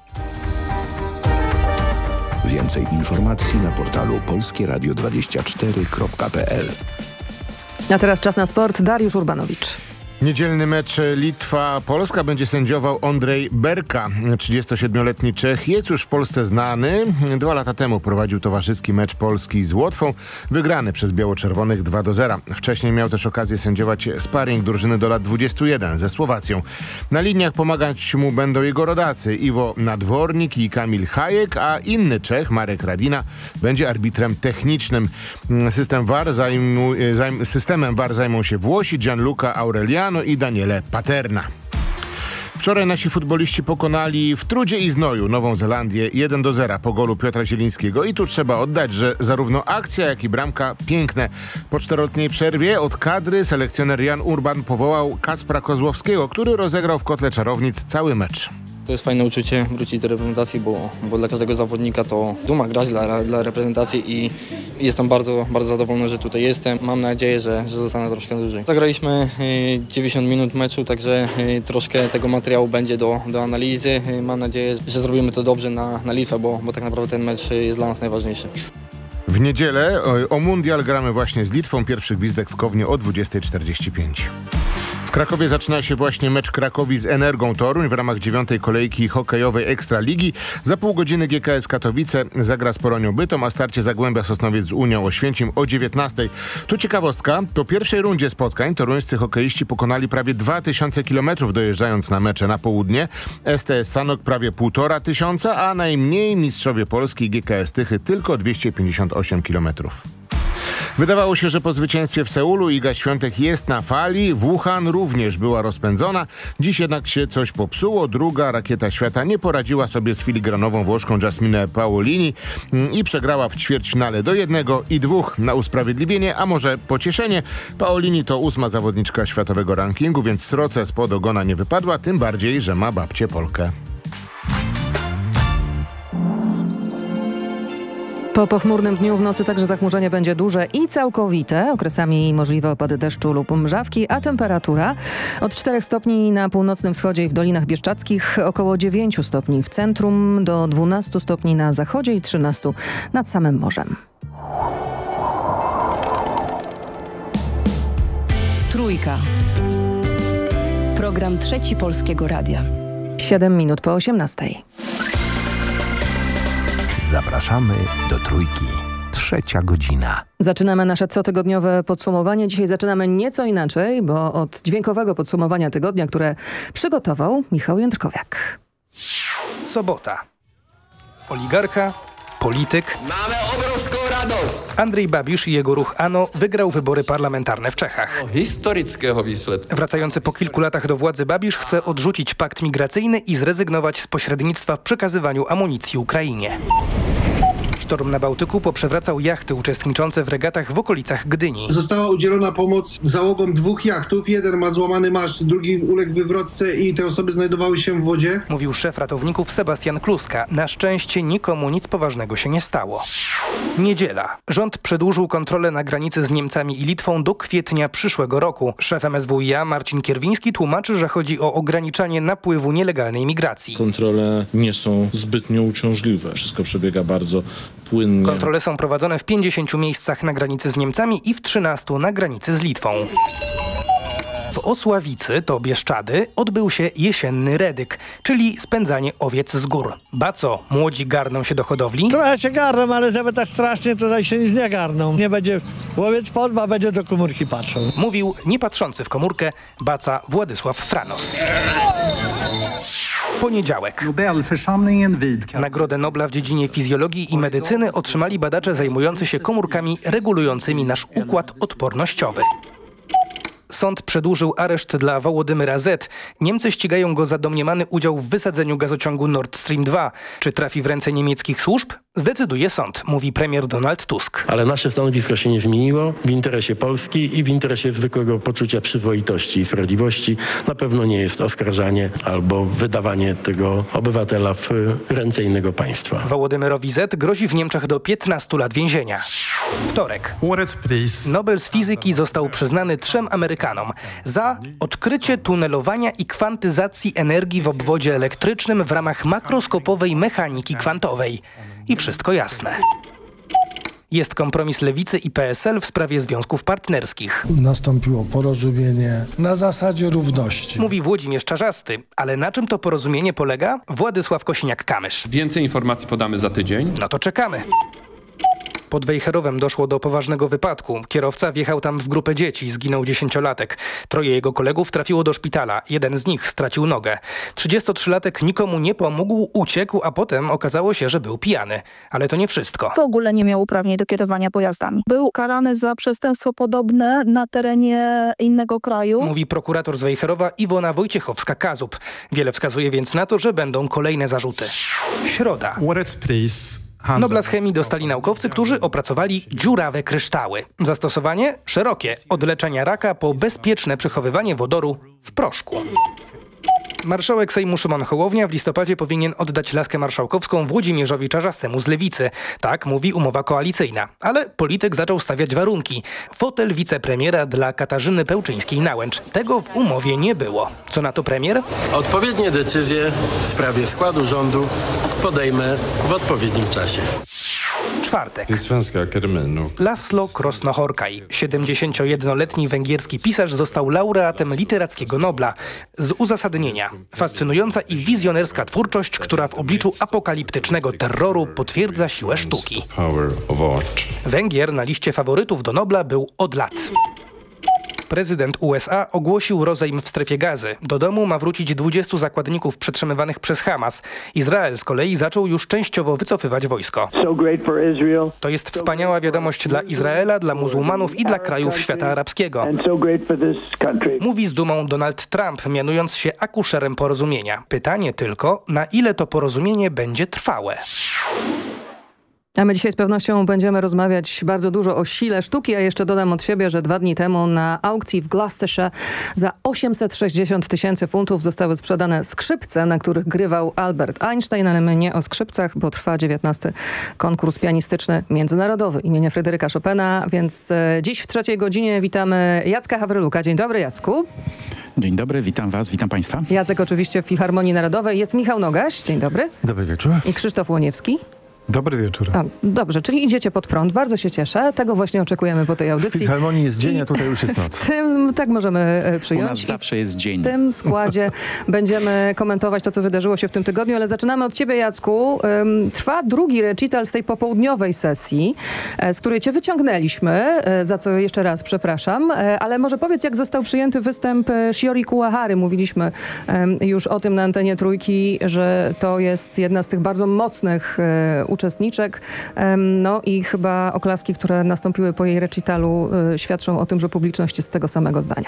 Więcej informacji na portalu polskie radio dwadzieścia cztery kropka p l. A teraz czas na sport. Dariusz Urbanowicz. Niedzielny mecz Litwa-Polska będzie sędziował Ondrej Berka. trzydziestosiedmioletni Czech jest już w Polsce znany. Dwa lata temu prowadził towarzyski mecz Polski z Łotwą, wygrany przez biało-czerwonych dwa do zera. Wcześniej miał też okazję sędziować sparring drużyny do lat dwudziestu jeden ze Słowacją. Na liniach pomagać mu będą jego rodacy Iwo Nadwornik i Kamil Hajek, a inny Czech, Marek Radina, będzie arbitrem technicznym. System V A R zajmu, zajm, systemem V A R zajmą się Włosi, Gianluca Aureliano i Daniele Paterna. Wczoraj nasi futboliści pokonali w trudzie i znoju Nową Zelandię jeden do zera po golu Piotra Zielińskiego. I tu trzeba oddać, że zarówno akcja, jak i bramka piękne. Po czteroletniej przerwie od kadry selekcjoner Jan Urban powołał Kacpra Kozłowskiego, który rozegrał w kotle czarownic cały mecz. To jest fajne uczucie wrócić do reprezentacji, bo, bo dla każdego zawodnika to duma grać dla, dla reprezentacji i jestem bardzo, bardzo zadowolony, że tutaj jestem. Mam nadzieję, że, że zostanę troszkę dłużej. Zagraliśmy y, dziewięćdziesiąt minut meczu, także y, troszkę tego materiału będzie do, do analizy. Y, mam nadzieję, że zrobimy to dobrze na, na Litwę, bo, bo tak naprawdę ten mecz jest dla nas najważniejszy. W niedzielę o, o mundial gramy właśnie z Litwą. Pierwszy gwizdek w Kownie o dwudziestej czterdzieści pięć. W Krakowie zaczyna się właśnie mecz Krakowi z Energą Toruń w ramach dziewiątej kolejki hokejowej Ekstraligi. Za pół godziny G K S Katowice zagra z Polonią Bytom, a starcie Zagłębia Sosnowiec z Unią Oświęcim o dziewiętnastej. Tu ciekawostka, po pierwszej rundzie spotkań toruńscy hokeiści pokonali prawie dwa tysiące kilometrów dojeżdżając na mecze na południe. S T S Sanok prawie półtora tysiąca, a najmniej mistrzowie Polski G K S Tychy tylko dwieście pięćdziesiąt osiem kilometrów. Wydawało się, że po zwycięstwie w Seulu Iga Świątek jest na fali. Wuhan również była rozpędzona. Dziś jednak się coś popsuło. Druga rakieta świata nie poradziła sobie z filigranową Włoszką Jasminę Paolini i przegrała w ćwierćfinale do jednego i dwóch. Na usprawiedliwienie, a może pocieszenie, Paolini to ósma zawodniczka światowego rankingu, więc sroce spod ogona nie wypadła, tym bardziej, że ma babcię Polkę. Po pochmurnym dniu w nocy także zachmurzenie będzie duże i całkowite. Okresami możliwe opady deszczu lub mrzawki, a temperatura od czterech stopni na północnym wschodzie i w Dolinach Bieszczadzkich, około dziewięciu stopni w centrum, do dwunastu stopni na zachodzie i trzynastu nad samym morzem. Trójka. Program Trzeci Polskiego Radia. Siedem minut po osiemnastej. Zapraszamy do Trójki. Trzecia godzina. Zaczynamy nasze cotygodniowe podsumowanie. Dzisiaj zaczynamy nieco inaczej, bo od dźwiękowego podsumowania tygodnia, które przygotował Michał Jędrkowiak. Sobota. Oligarcha, polityk. Mamy obrovską radość. Andrzej Babiš i jego ruch ANO wygrał wybory parlamentarne w Czechach. Historycznego výsledku. Wracający po kilku latach do władzy Babiš chce odrzucić pakt migracyjny i zrezygnować z pośrednictwa w przekazywaniu amunicji Ukrainie. Sztorm na Bałtyku poprzewracał jachty uczestniczące w regatach w okolicach Gdyni. Została udzielona pomoc załogom dwóch jachtów. Jeden ma złamany maszt, drugi uległ wywrotce i te osoby znajdowały się w wodzie. Mówił szef ratowników Sebastian Kluska. Na szczęście nikomu nic poważnego się nie stało. Niedziela. Rząd przedłużył kontrolę na granicy z Niemcami i Litwą do kwietnia przyszłego roku. Szef M S W iA Marcin Kierwiński tłumaczy, że chodzi o ograniczanie napływu nielegalnej migracji. Kontrole nie są zbytnio uciążliwe. Wszystko przebiega bardzo płynnie. Kontrole są prowadzone w pięćdziesięciu miejscach na granicy z Niemcami i w trzynastu na granicy z Litwą. W Osławicy, to Bieszczady, odbył się jesienny redyk, czyli spędzanie owiec z gór. Ba co, młodzi garną się do hodowli? Trochę się garną, ale żeby tak strasznie, to się nic nie garną. Nie będzie łowiec podba, a będzie do komórki patrzał. Mówił niepatrzący w komórkę baca Władysław Franos. Poniedziałek. Nagrodę Nobla w dziedzinie fizjologii i medycyny otrzymali badacze zajmujący się komórkami regulującymi nasz układ odpornościowy. Sąd przedłużył areszt dla Wołodymyra Z. Niemcy ścigają go za domniemany udział w wysadzeniu gazociągu Nord Stream dwa. Czy trafi w ręce niemieckich służb? Zdecyduje sąd, mówi premier Donald Tusk. Ale nasze stanowisko się nie zmieniło. W interesie Polski i w interesie zwykłego poczucia przyzwoitości i sprawiedliwości na pewno nie jest oskarżanie albo wydawanie tego obywatela w ręce innego państwa. Wołodymyrowi Z grozi w Niemczech do piętnastu lat więzienia. Wtorek. Nobel z fizyki został przyznany trzem Amerykanom za odkrycie tunelowania i kwantyzacji energii w obwodzie elektrycznym w ramach makroskopowej mechaniki kwantowej. I wszystko jasne. Jest kompromis Lewicy i P S L w sprawie związków partnerskich. Nastąpiło porozumienie na zasadzie równości. Mówi Włodzimierz Czarzasty. Ale na czym to porozumienie polega? Władysław Kosiniak-Kamysz. Więcej informacji podamy za tydzień. No to czekamy. Pod Wejherowem doszło do poważnego wypadku. Kierowca wjechał tam w grupę dzieci, zginął dziesięciolatek. Troje jego kolegów trafiło do szpitala. Jeden z nich stracił nogę. trzydziestotrzylatek nikomu nie pomógł, uciekł, a potem okazało się, że był pijany. Ale to nie wszystko. W ogóle nie miał uprawnień do kierowania pojazdami. Był karany za przestępstwo podobne na terenie innego kraju. Mówi prokurator z Wejherowa Iwona Wojciechowska-Kazub. Wiele wskazuje więc na to, że będą kolejne zarzuty. Środa. Nobla z chemii dostali naukowcy, którzy opracowali dziurawe kryształy. Zastosowanie szerokie, od leczenia raka po bezpieczne przechowywanie wodoru w proszku. Marszałek Sejmu Szymon Hołownia w listopadzie powinien oddać laskę marszałkowską Włodzimierzowi Czarzastemu z Lewicy. Tak mówi umowa koalicyjna. Ale polityk zaczął stawiać warunki. Fotel wicepremiera dla Katarzyny Pełczyńskiej-Nałęcz. Tego w umowie nie było. Co na to premier? Odpowiednie decyzje w sprawie składu rządu podejmę w odpowiednim czasie. Czwartek. Laszlo Krosno-Horkaj, siedemdziesięciojednoletni węgierski pisarz, został laureatem Literackiego Nobla. Z uzasadnienia. Fascynująca i wizjonerska twórczość, która w obliczu apokaliptycznego terroru potwierdza siłę sztuki. Węgier na liście faworytów do Nobla był od lat. Prezydent U S A ogłosił rozejm w strefie Gazy. Do domu ma wrócić dwudziestu zakładników przetrzymywanych przez Hamas. Izrael z kolei zaczął już częściowo wycofywać wojsko. To jest wspaniała wiadomość dla Izraela, dla muzułmanów i dla krajów świata arabskiego. Mówi z dumą Donald Trump, mianując się akuszerem porozumienia. Pytanie tylko, na ile to porozumienie będzie trwałe. A my dzisiaj z pewnością będziemy rozmawiać bardzo dużo o sile sztuki, a jeszcze dodam od siebie, że dwa dni temu na aukcji w Gloucestershire za osiemset sześćdziesiąt tysięcy funtów zostały sprzedane skrzypce, na których grywał Albert Einstein, ale my nie o skrzypcach, bo trwa dziewiętnasty konkurs pianistyczny międzynarodowy imienia Fryderyka Chopina, więc dziś w trzeciej godzinie witamy Jacka Hawryluka. Dzień dobry, Jacku. Dzień dobry, witam was, witam państwa. Jacek oczywiście w Filharmonii Narodowej. Jest Michał Nogaś. Dzień dobry. Dobry wieczór. I Krzysztof Łoniewski. Dobry wieczór. A, dobrze, czyli idziecie pod prąd. Bardzo się cieszę. Tego właśnie oczekujemy po tej audycji. W Filharmonii jest dzień, a tutaj już jest noc. W tym, tak możemy e, przyjąć. U nas zawsze jest dzień. W tym składzie będziemy komentować to, co wydarzyło się w tym tygodniu, ale zaczynamy od ciebie, Jacku. Ym, trwa drugi recital z tej popołudniowej sesji, e, z której cię wyciągnęliśmy, e, za co jeszcze raz przepraszam, e, ale może powiedz, jak został przyjęty występ Shiori Kuwahary. Mówiliśmy e, już o tym na antenie Trójki, że to jest jedna z tych bardzo mocnych e, uczestniczek. No i chyba oklaski, które nastąpiły po jej recitalu, świadczą o tym, że publiczność jest tego samego zdania.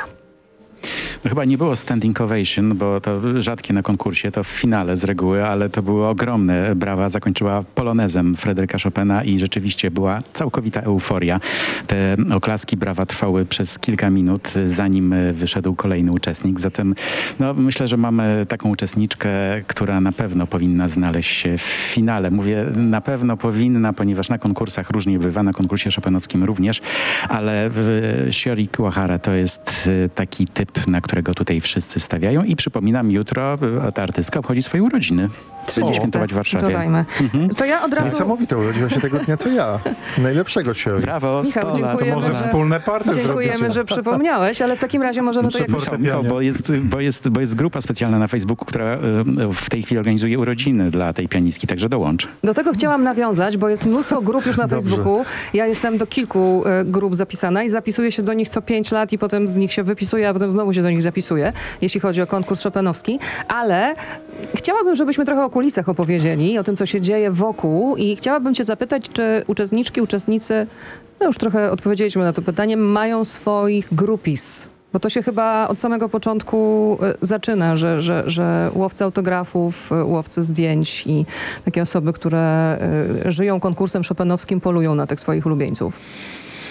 No chyba nie było standing ovation, bo to rzadkie na konkursie, to w finale z reguły, ale to były ogromne brawa. Zakończyła polonezem Fryderyka Chopina i rzeczywiście była całkowita euforia. Te oklaski, brawa trwały przez kilka minut, zanim wyszedł kolejny uczestnik. Zatem no, myślę, że mamy taką uczestniczkę, która na pewno powinna znaleźć się w finale. Mówię na pewno powinna, ponieważ na konkursach różnie bywa, na konkursie chopinowskim również, ale Shiori Kuwahara to jest taki typ, na którego tutaj wszyscy stawiają i przypominam, jutro ta artystka obchodzi swoje urodziny. Będzie świętować w Warszawie. Dodajmy. Mhm. To ja od razu... Niesamowite, urodziła się tego dnia co ja. Najlepszego się. Brawo, Michał, dziękujemy, to może że... wspólne party Dziękujemy, zrobić. że przypomniałeś, ale w takim razie możemy to jakoś... Michał, bo, jest, bo, jest, bo jest grupa specjalna na Facebooku, która w tej chwili organizuje urodziny dla tej pianistki, także dołącz. Do tego chciałam nawiązać, bo jest mnóstwo grup już na Facebooku. Ja jestem do kilku y, grup zapisana i zapisuję się do nich co pięć lat i potem z nich się wypisuję, a potem znowu się do nich zapisuję, jeśli chodzi o konkurs chopinowski, ale chciałabym, żebyśmy trochę o kulisach opowiedzieli, o tym, co się dzieje wokół i chciałabym cię zapytać, czy uczestniczki, uczestnicy, no już trochę odpowiedzieliśmy na to pytanie, mają swoich groupies? Bo to się chyba od samego początku y, zaczyna, że, że, że łowcy autografów, y, łowcy zdjęć i takie osoby, które y, żyją konkursem chopinowskim, polują na tych swoich ulubieńców.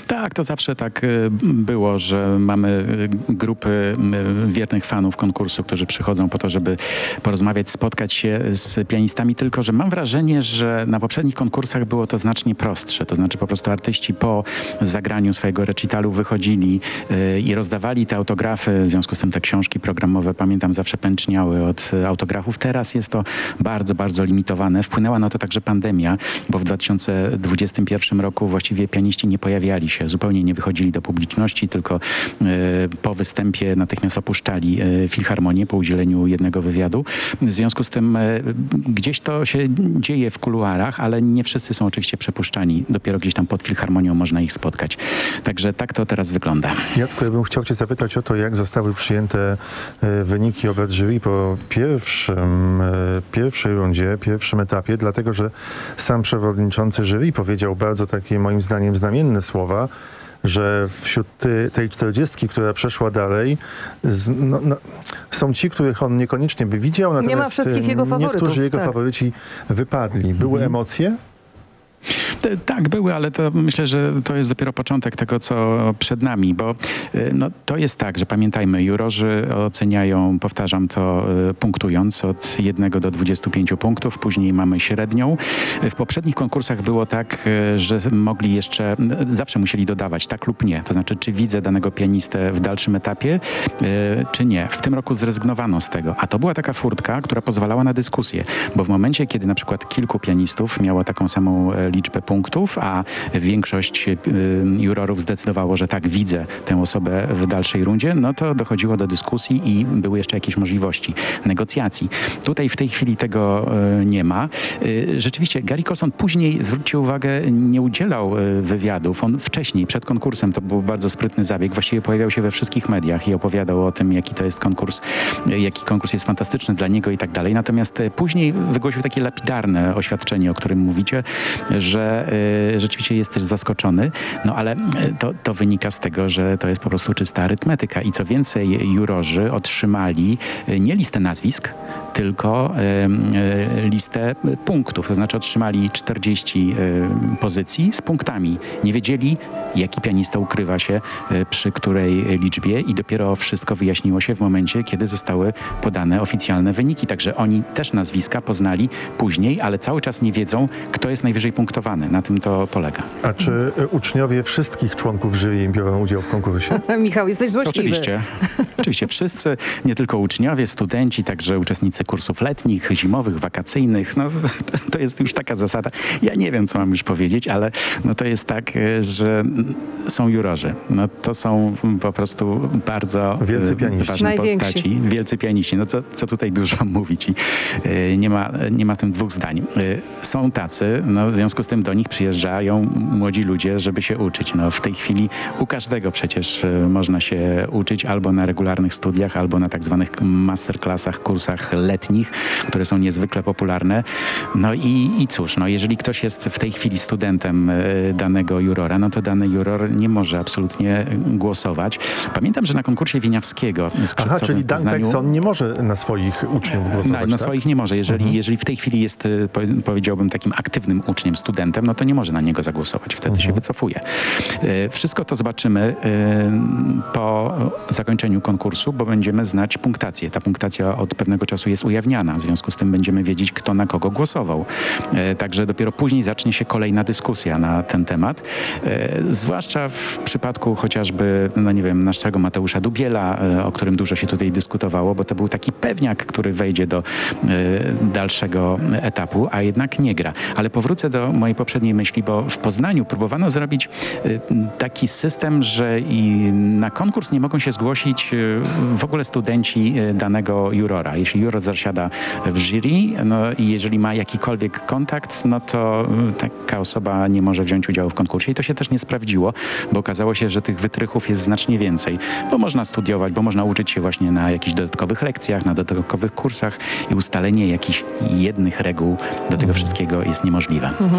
Tak, to zawsze tak y, było, że mamy y, grupy y, wiernych fanów konkursu, którzy przychodzą po to, żeby porozmawiać, spotkać się z pianistami, tylko że mam wrażenie, że na poprzednich konkursach było to znacznie prostsze. To znaczy po prostu artyści po zagraniu swojego recitalu wychodzili y, i rozdawali te autografy. W związku z tym te książki programowe, pamiętam, zawsze pęczniały od y, autografów. Teraz jest to bardzo, bardzo limitowane. Wpłynęła na to także pandemia, bo w dwa tysiące dwudziestym pierwszym roku właściwie pianiści nie pojawiali się, zupełnie nie wychodzili do publiczności, tylko y, po występie natychmiast opuszczali y, filharmonię po udzieleniu jednego wywiadu. W związku z tym y, gdzieś to się dzieje w kuluarach, ale nie wszyscy są oczywiście przepuszczani. Dopiero gdzieś tam pod filharmonią można ich spotkać. Także tak to teraz wygląda. Jacku, ja bym chciał cię zapytać o to, jak zostały przyjęte y, wyniki obrad jury po pierwszym, y, pierwszej rundzie, pierwszym etapie, dlatego że sam przewodniczący jury powiedział bardzo takie, moim zdaniem, znamienne słowa, że wśród ty, tej czterdziestki, która przeszła dalej, z, no, no, są ci, których on niekoniecznie by widział, natomiast nie ma wszystkich jego faworytów. Niektórzy jego tak. faworyci wypadli. Były mhm. emocje? Tak, były, ale to myślę, że to jest dopiero początek tego, co przed nami, bo no, to jest tak, że pamiętajmy, jurorzy oceniają, powtarzam to, punktując od jednego do dwudziestu pięciu punktów, później mamy średnią. W poprzednich konkursach było tak, że mogli jeszcze, zawsze musieli dodawać tak lub nie, to znaczy, czy widzę danego pianistę w dalszym etapie, czy nie. W tym roku zrezygnowano z tego, a to była taka furtka, która pozwalała na dyskusję, bo w momencie, kiedy na przykład kilku pianistów miało taką samą liczbę punktów, a większość y, jurorów zdecydowało, że tak, widzę tę osobę w dalszej rundzie, no to dochodziło do dyskusji i były jeszcze jakieś możliwości negocjacji. Tutaj w tej chwili tego y, nie ma. Y, rzeczywiście Gary Colson później, zwróćcie uwagę, nie udzielał y, wywiadów. On wcześniej, przed konkursem, to był bardzo sprytny zabieg, właściwie pojawiał się we wszystkich mediach i opowiadał o tym, jaki to jest konkurs, y, jaki konkurs jest fantastyczny dla niego i tak dalej. Natomiast y, później wygłosił takie lapidarne oświadczenie, o którym mówicie, że y, rzeczywiście jest też zaskoczony, no ale y, to, to wynika z tego, że to jest po prostu czysta arytmetyka i co więcej, jurorzy otrzymali y, nie listę nazwisk, tylko y, y, listę punktów, to znaczy otrzymali czterdzieści y, pozycji z punktami. Nie wiedzieli, jaki pianista ukrywa się y, przy której liczbie i dopiero wszystko wyjaśniło się w momencie, kiedy zostały podane oficjalne wyniki. Także oni też nazwiska poznali później, ale cały czas nie wiedzą, kto jest najwyżej punktowany. Na tym to polega. A czy uczniowie wszystkich członków jury biorą udział w konkursie? Michał, jesteś złośliwy. Oczywiście. Oczywiście wszyscy, nie tylko uczniowie, studenci, także uczestnicy kursów letnich, zimowych, wakacyjnych. No, to jest już taka zasada. Ja nie wiem, co mam już powiedzieć, ale no, to jest tak, że są jurorzy. No, to są po prostu bardzo wielcy pianiści. ważne Najwięksi. postaci. Wielcy pianiści. No co, co tutaj dużo mówić? I, y, nie ma, nie ma tym dwóch zdań. Y, są tacy, no, w związku z tym do nich przyjeżdżają młodzi ludzie, żeby się uczyć. No, w tej chwili u każdego przecież y, można się uczyć albo na regularnych studiach, albo na tak zwanych masterclassach, kursach letnich, które są niezwykle popularne. No i, i cóż, no, jeżeli ktoś jest w tej chwili studentem y, danego jurora, no to dany juror nie może absolutnie głosować. Pamiętam, że na konkursie Wieniawskiego Aha, czyli Dan Tykson nie może na swoich uczniów głosować, Na, na tak? swoich nie może. Jeżeli, mhm. jeżeli w tej chwili jest, powiedziałbym, takim aktywnym uczniem, studentem, no to nie może na niego zagłosować. Wtedy mhm. się wycofuje. Wszystko to zobaczymy po zakończeniu konkursu, bo będziemy znać punktację. Ta punktacja od pewnego czasu jest ujawniana. W związku z tym będziemy wiedzieć, kto na kogo głosował. Także dopiero później zacznie się kolejna dyskusja na ten temat. Zwłaszcza w przypadku chociażby, no nie wiem, naszego Mateusza Dubiela, o którym dużo się tutaj dyskutowało, bo to był taki pewniak, który wejdzie do dalszego etapu, a jednak nie gra. Ale powrócę do mojej poprzedniej myśli, bo w Poznaniu próbowano zrobić taki system, że i na konkurs nie mogą się zgłosić w ogóle studenci danego jurora. Jeśli juror zasiada w jury, no i jeżeli ma jakikolwiek kontakt, no to taka osoba nie może wziąć udziału w konkursie i to się też nie sprawdziło, bo okazało się, że tych wytrychów jest znacznie więcej, bo można studiować, bo można uczyć się właśnie na jakichś dodatkowych lekcjach, na dodatkowych kursach i ustalenie jakichś jednych reguł do tego wszystkiego jest niemożliwe. Mhm.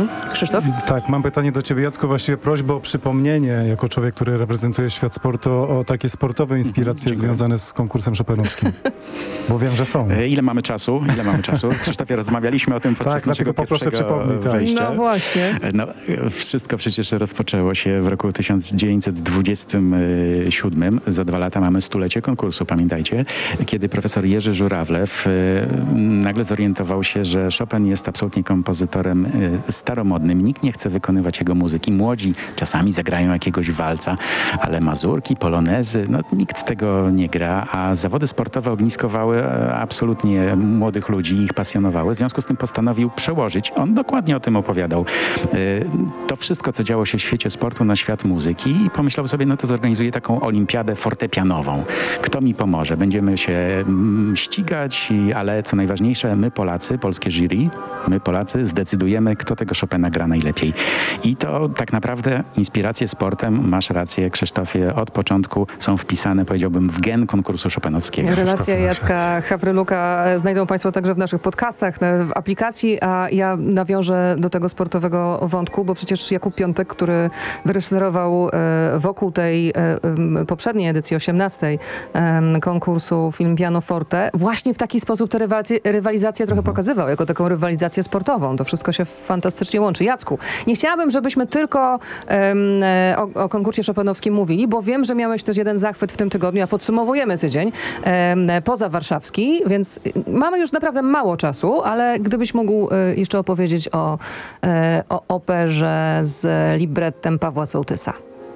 Mhm. Krzysztof? Tak, mam pytanie do ciebie, Jacku, właściwie prośbę o przypomnienie, jako człowiek, który reprezentuje świat sportu, o takie sportowe inspiracje Mhm, związane z konkursem chopinowskim. Bo wiem, że są. E, Ile mamy czasu? Ile mamy czasu? Krzysztofie, rozmawialiśmy o tym podczas Tak, naszego dlatego poproszę pierwszego przypomnij, tak. wejścia. No właśnie. No, wszystko przecież rozpoczęło się w roku tysiąc dziewięćset dwudziestym siódmym. Za dwa lata mamy stulecie konkursu, pamiętajcie, kiedy profesor Jerzy Żurawlew y, nagle zorientował się, że Chopin jest absolutnie kompozytorem y, staromodnym. Nikt nie chce wykonywać jego muzyki. Młodzi czasami zagrają jakiegoś walca, ale mazurki, polonezy, no nikt tego nie gra, a zawody sportowe ogniskowały e, absolutnie młodych ludzi i ich pasjonowały. W związku z tym postanowił przełożyć. On dokładnie o tym opowiadał. Y, to wszystko, co działo się w świecie sportu, na świat muzyki i pomyślał sobie, no to zorganizuję taką olimpiadę fortepianową. Kto mi pomoże? Będziemy się mm, ścigać, i, ale co najważniejsze, my Polacy, polskie jury, my Polacy zdecydujemy, kto tego Chopina gra najlepiej. I to tak naprawdę inspiracje sportem, masz rację, Krzysztofie, od początku są wpisane, powiedziałbym, w gen konkursu chopinowskiego. Relacje Jacka Hawryluka znajdą Państwo także w naszych podcastach, w aplikacji, a ja nawiążę do tego sportowego wątku, bo przecież Jakub Piątek, który wyreżyserował wokół tej poprzedniej edycji, osiemnastej, konkursu Film Pianoforte, właśnie w taki sposób tę rywalizację, rywalizację trochę pokazywał, jako taką rywalizację sportową. To wszystko się fantastycznie łączy. Jacku, nie chciałabym, żebyśmy tylko um, o, o konkursie chopinowskim mówili, bo wiem, że miałeś też jeden zachwyt w tym tygodniu, a podsumowujemy tydzień um, poza warszawski, więc mamy już naprawdę mało czasu, ale gdybyś mógł e, jeszcze opowiedzieć o, e, o operze z librettem Pawła Sołtysa.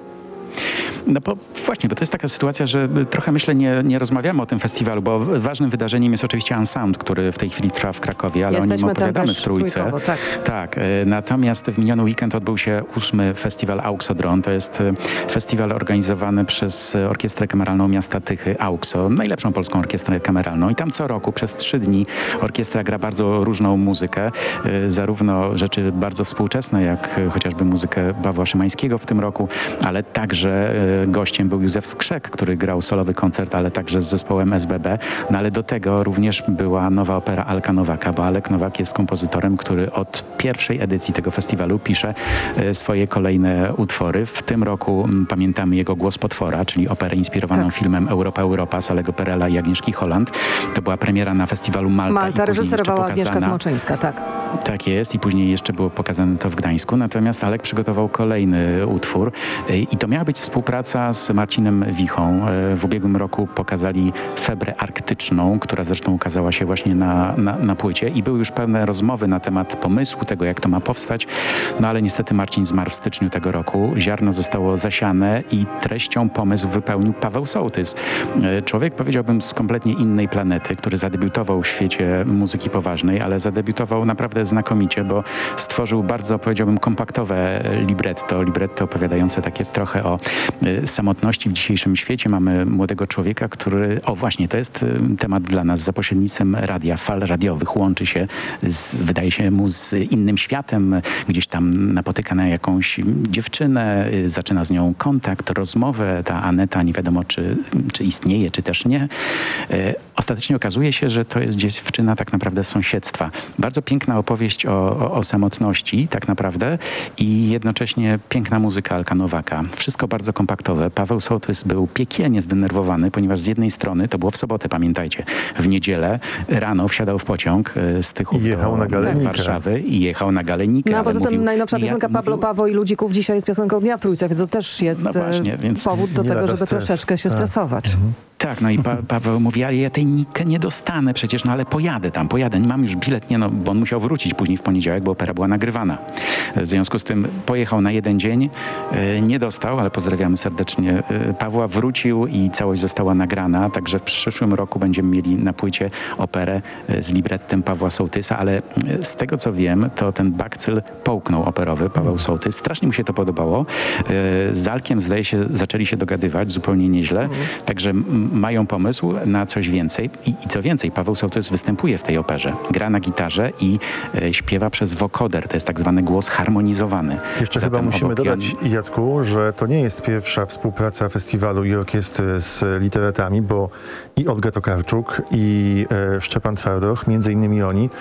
No bo właśnie, bo to jest taka sytuacja, że trochę myślę nie, nie rozmawiamy o tym festiwalu, bo ważnym wydarzeniem jest oczywiście Ensemble, który w tej chwili trwa w Krakowie, ale Jesteśmy o nim opowiadamy w Trójce. Trójkowo, tak. tak. Natomiast w miniony weekend odbył się ósmy festiwal Auxodron. To jest festiwal organizowany przez Orkiestrę Kameralną Miasta Tychy, AUXO, najlepszą polską orkiestrę kameralną. I tam co roku przez trzy dni orkiestra gra bardzo różną muzykę, zarówno rzeczy bardzo współczesne, jak chociażby muzykę Pawła Szymańskiego w tym roku, ale także gościem był Józef Skrzek, który grał solowy koncert, ale także z zespołem S B B. No ale do tego również była nowa opera Alka Nowaka, bo Alek Nowak jest kompozytorem, który od pierwszej edycji tego festiwalu pisze swoje kolejne utwory. W tym roku m, pamiętamy jego Głos Potwora, czyli operę inspirowaną tak. filmem Europa Europa Salego Perela i Agnieszki Holland. To była premiera na festiwalu Malta. Malta, i reżyserowała Agnieszka Smoczyńska, tak. Tak jest i później jeszcze było pokazane to w Gdańsku. Natomiast Alek przygotował kolejny utwór i to miała być współpraca z Marcinem Wichą. W ubiegłym roku pokazali Febrę Arktyczną, która zresztą ukazała się właśnie na, na, na płycie i były już pewne rozmowy na temat pomysłu tego, jak to ma powstać. No ale niestety Marcin zmarł w styczniu tego roku. Ziarno zostało zasiane i treścią pomysł wypełnił Paweł Sołtys. Człowiek, powiedziałbym, z kompletnie innej planety, który zadebiutował w świecie muzyki poważnej, ale zadebiutował naprawdę znakomicie, bo stworzył bardzo, powiedziałbym, kompaktowe libretto. Libretto opowiadające takie trochę o y, samotności w dzisiejszym świecie. Mamy młodego człowieka, który, o właśnie, to jest y, temat dla nas, za pośrednictwem radia, fal radiowych, łączy się, z, wydaje się mu, z innym światem, gdzieś tam napotyka na jakąś dziewczynę, y, zaczyna z nią kontakt, rozmowę. Ta Aneta nie wiadomo, czy, czy istnieje, czy też nie. Y, ostatecznie okazuje się, że to jest dziewczyna tak naprawdę z sąsiedztwa. Bardzo piękna opowieść o, o, o samotności tak naprawdę i jednocześnie piękna muzyka Alka Nowaka. Wszystko bardzo kompaktowe. Paweł Sołtys był piekielnie zdenerwowany, ponieważ z jednej strony, to było w sobotę, pamiętajcie, w niedzielę rano wsiadał w pociąg z Tychów jechał do, na do Warszawy i jechał na Galenikę. No a poza tym mówił, najnowsza ja- piosenka Pablo mówił- Paweł i Ludzików dzisiaj jest piosenką Dnia w Trójce, więc to też jest No właśnie, e, więc- powód do Nie tego, lada żeby stres. troszeczkę się Tak. stresować. Tak, no i pa Paweł mówi, ale ja tej Nikę nie dostanę przecież, no ale pojadę tam, pojadę, mam już bilet, nie no, bo on musiał wrócić później w poniedziałek, bo opera była nagrywana. W związku z tym pojechał na jeden dzień, e, nie dostał, ale pozdrawiamy serdecznie e, Pawła, wrócił i całość została nagrana, także w przyszłym roku będziemy mieli na płycie operę e, z librettem Pawła Sołtysa, ale e, z tego co wiem, to ten bakcyl połknął operowy Paweł Sołtys, strasznie mu się to podobało. E, z Alkiem zdaje się, zaczęli się dogadywać zupełnie nieźle, także m, mają pomysł na coś więcej. I, I co więcej, Paweł Sołtys występuje w tej operze. Gra na gitarze i e, śpiewa przez wokoder. To jest tak zwany głos harmonizowany. Jeszcze Zatem chyba musimy obok dodać, Jan- Jacku, że to nie jest pierwsza współpraca festiwalu i orkiestry z literatami, bo i Olga Tokarczuk, i e, Szczepan Twardoch, między innymi oni,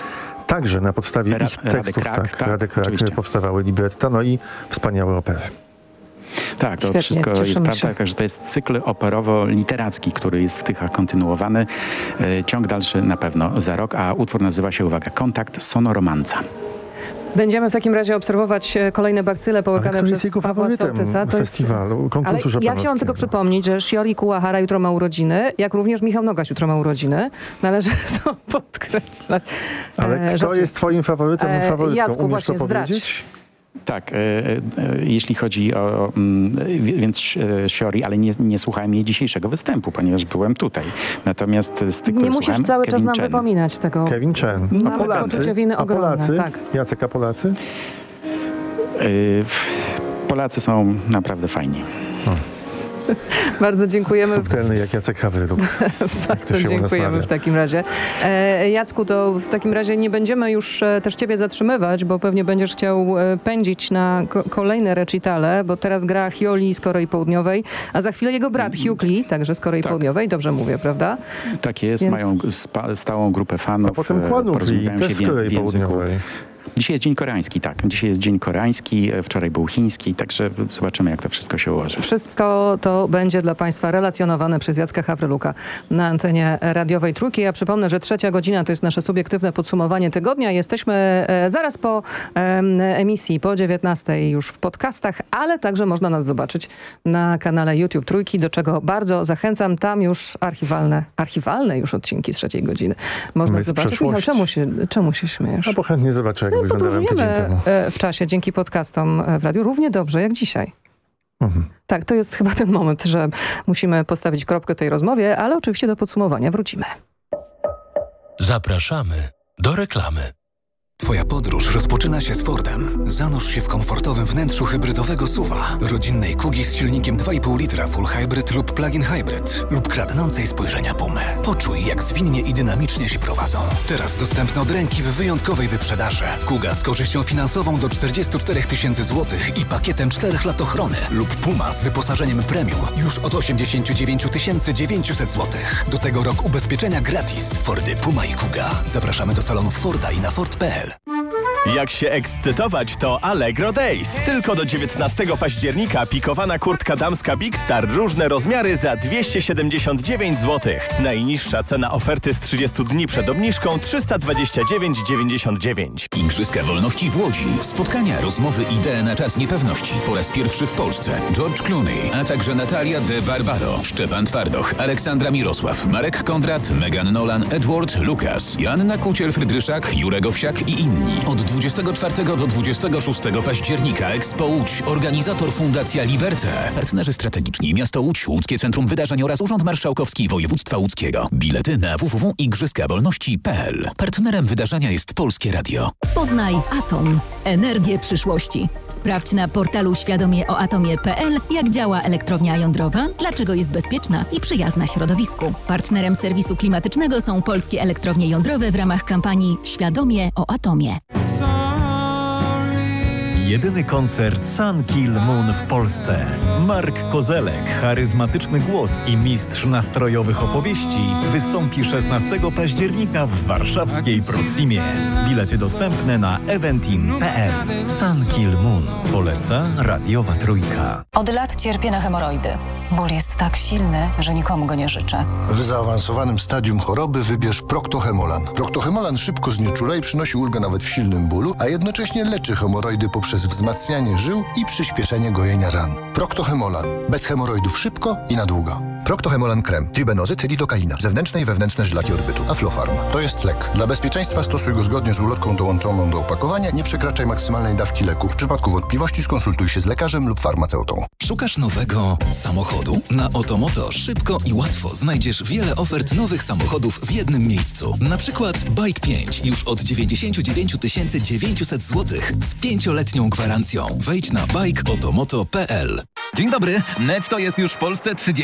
Także na podstawie Ra- ich tekstów, Radek Rak, tak, tak, Radek Rak, oczywiście. powstawały libretta, no i wspaniałe opery. Tak, to Świetnie, wszystko cieszymy jest się. prawda, także to jest cykl operowo-literacki, który jest w Tychach kontynuowany. E, ciąg dalszy na pewno za rok, a utwór nazywa się, uwaga, Kontakt Sonoromanca. Będziemy w takim razie obserwować e, kolejne bakcyle połykane Ale kto jest przez jego Pawła faworytem Sołtysa. To jest- festiwalu, konkursu Ale ja szopenowskiego? chciałam tylko przypomnieć, że Shiori Kuwahara jutro ma urodziny, jak również Michał Nogaś jutro ma urodziny. Należy to podkreślać. Ale E, kto żartuję. jest twoim faworytem, E, faworytką? Jacku, Umiesz właśnie to zdradź. powiedzieć? Tak, e, e, jeśli chodzi o, mm, wi- więc e, Shiori, ale nie, nie słuchałem jej dzisiejszego występu, ponieważ byłem tutaj. Natomiast z tych, Nie których musisz słuchałem, cały czas Kevin nam Chen. wypominać tego. Kevin Chen. A Mamy Polacy? poczucie winy A ogromne, Polacy? tak. Jacek, a Polacy? E, Polacy są naprawdę fajni. Bardzo dziękujemy. Subtelny jak Jacek Hawryluk. Bardzo się u nas dziękujemy mawia. w takim razie. E, Jacku, to w takim razie nie będziemy już e, też ciebie zatrzymywać, bo pewnie będziesz chciał e, pędzić na ko- kolejne recitale, bo teraz gra Hioli z Korei Południowej, a za chwilę jego brat Hugh Lee, także z Korei Południowej. Dobrze mówię, prawda? Tak jest, Więc- mają spa, stałą grupę fanów. A potem e, Kłanu Lee, porozumiewają też się z w, Korei w języku. Południowej. Dzisiaj jest dzień koreański, tak. Dzisiaj jest dzień koreański, e, wczoraj był chiński, także zobaczymy, jak to wszystko się ułoży. Wszystko to będzie dla Państwa relacjonowane przez Jacka Hawryluka na antenie radiowej Trójki. Ja przypomnę, że trzecia godzina to jest nasze subiektywne podsumowanie tygodnia. Jesteśmy e, zaraz po em, emisji, po dziewiętnastej już w podcastach, ale także można nas zobaczyć na kanale YouTube Trójki, do czego bardzo zachęcam. Tam już archiwalne, archiwalne już odcinki z trzeciej godziny można My z zobaczyć. Michał, przeszłości. czemu się, czemu się śmiejesz? A bo chętnie zobaczę, jak wyglądałem tydzień Podróżujemy temu. e, w czasie dzięki podcastom e, w radiu równie dobrze jak dzisiaj. Mhm. Tak, to jest chyba ten moment, że musimy postawić kropkę tej rozmowie, ale oczywiście do podsumowania wrócimy. Zapraszamy do reklamy. Twoja podróż rozpoczyna się z Fordem. Zanurz się w komfortowym wnętrzu hybrydowego suwa, rodzinnej Kugi z silnikiem dwa i pół litra full hybrid lub plug-in hybrid lub kradnącej spojrzenia Pumy. Poczuj, jak zwinnie i dynamicznie się prowadzą. Teraz dostępne od ręki w wyjątkowej wyprzedaży. Kuga z korzyścią finansową do czterdzieści cztery tysiące złotych i pakietem czterech lat ochrony lub Puma z wyposażeniem premium już od osiemdziesiąt dziewięć tysięcy dziewięćset złotych. Do tego rok ubezpieczenia gratis. Fordy Puma i Kuga. Zapraszamy do salonów Forda i na Ford kropka p l. Jak się ekscytować, to Allegro Days. Tylko do dziewiętnastego października pikowana kurtka damska Big Star, różne rozmiary za dwieście siedemdziesiąt dziewięć złotych. Najniższa cena oferty z trzydziestu dni przed obniżką trzysta dwadzieścia dziewięć dziewięćdziesiąt dziewięć. Igrzyska Wolności w Łodzi. Spotkania, rozmowy, idee na czas niepewności. Po raz pierwszy w Polsce. George Clooney, a także Natalia de Barbaro, Szczepan Twardoch, Aleksandra Mirosław, Marek Kondrat, Megan Nolan, Edward Lucas, Joanna Kuciel-Frydryszak, Jurek Owsiak i inni. Od dwudziestego czwartego do dwudziestego szóstego października Expo Łódź. Organizator Fundacja Liberte. Partnerzy strategiczni Miasto Łódź, Łódzkie Centrum Wydarzeń oraz Urząd Marszałkowski Województwa Łódzkiego. Bilety na w w w kropka igrzyska wolności kropka p l. Partnerem wydarzenia jest Polskie Radio. Poznaj Atom. Energię przyszłości. Sprawdź na portalu świadomie o atomie kropka p l, jak działa elektrownia jądrowa, dlaczego jest bezpieczna i przyjazna środowisku. Partnerem serwisu klimatycznego są polskie elektrownie jądrowe w ramach kampanii Świadomie o atomie. Jedyny koncert Sun Kill Moon w Polsce. Mark Kozelek, charyzmatyczny głos i mistrz nastrojowych opowieści wystąpi szesnastego października w warszawskiej Proximie. Bilety dostępne na eventim kropka p l. Sun Kill Moon. Poleca radiowa Trójka. Od lat cierpię na hemoroidy. Ból jest tak silny, że nikomu go nie życzę. W zaawansowanym stadium choroby wybierz Proctohemolan. Proctohemolan szybko znieczula i przynosi ulgę nawet w silnym bólu, a jednocześnie leczy hemoroidy poprzez wzmacnianie żył i przyspieszenie gojenia ran. Proctohemolan. Bez hemoroidów szybko i na długo. Proctohemolan krem, tribenozyt, lidokaina, zewnętrzne i wewnętrzne żylaki odbytu, Aflofarm. To jest lek. Dla bezpieczeństwa stosuj go zgodnie z ulotką dołączoną do opakowania, nie przekraczaj maksymalnej dawki leku. W przypadku wątpliwości skonsultuj się z lekarzem lub farmaceutą. Szukasz nowego samochodu? Na Otomoto szybko i łatwo znajdziesz wiele ofert nowych samochodów w jednym miejscu. Na przykład Bike pięć już od dziewięćdziesiąt dziewięć tysięcy dziewięćset złotych z pięcioletnią gwarancją. Wejdź na bike otomoto kropka p l. Dzień dobry. Netto jest już w Polsce trzydzieści lat,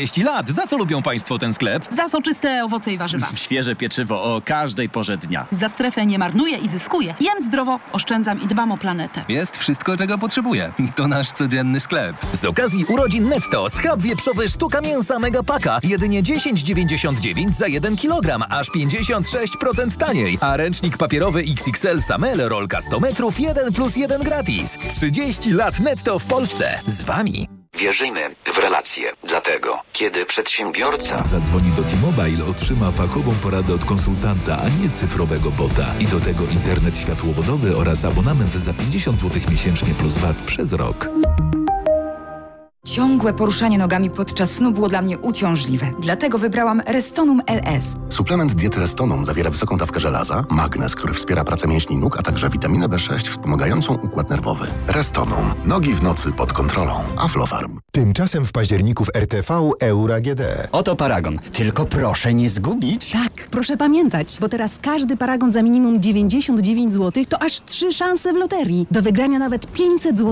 Supermarket. Za co lubią Państwo ten sklep? Za soczyste owoce i warzywa. Świeże pieczywo o każdej porze dnia. Za strefę nie marnuję i zyskuję. Jem zdrowo, oszczędzam i dbam o planetę. Jest wszystko, czego potrzebuję. To nasz codzienny sklep. Z okazji urodzin Netto schab wieprzowy sztuka mięsa Megapaka. Jedynie dziesięć dziewięćdziesiąt dziewięć za jeden kilogram, aż pięćdziesiąt sześć procent taniej. A ręcznik papierowy X X L Samel rolka sto metrów jeden plus jeden gratis. trzydzieści lat Netto w Polsce. Z Wami. Wierzymy w relacje. Dlatego, kiedy przedsiębiorca zadzwoni do T-Mobile, otrzyma fachową poradę od konsultanta, a nie cyfrowego bota. I do tego internet światłowodowy oraz abonament za pięćdziesiąt złotych miesięcznie plus V A T przez rok. Ciągłe poruszanie nogami podczas snu było dla mnie uciążliwe. Dlatego wybrałam Restonum L S. Suplement diety Restonum zawiera wysoką dawkę żelaza, magnez, który wspiera pracę mięśni nóg, a także witaminę B sześć wspomagającą układ nerwowy. Restonum. Nogi w nocy pod kontrolą. Aflofarm. Tymczasem w październiku w R T V Euro G D. Oto paragon. Tylko proszę nie zgubić. Tak, proszę pamiętać, bo teraz każdy paragon za minimum dziewięćdziesiąt dziewięć złotych to aż trzy szanse w loterii. Do wygrania nawet pięćset złotych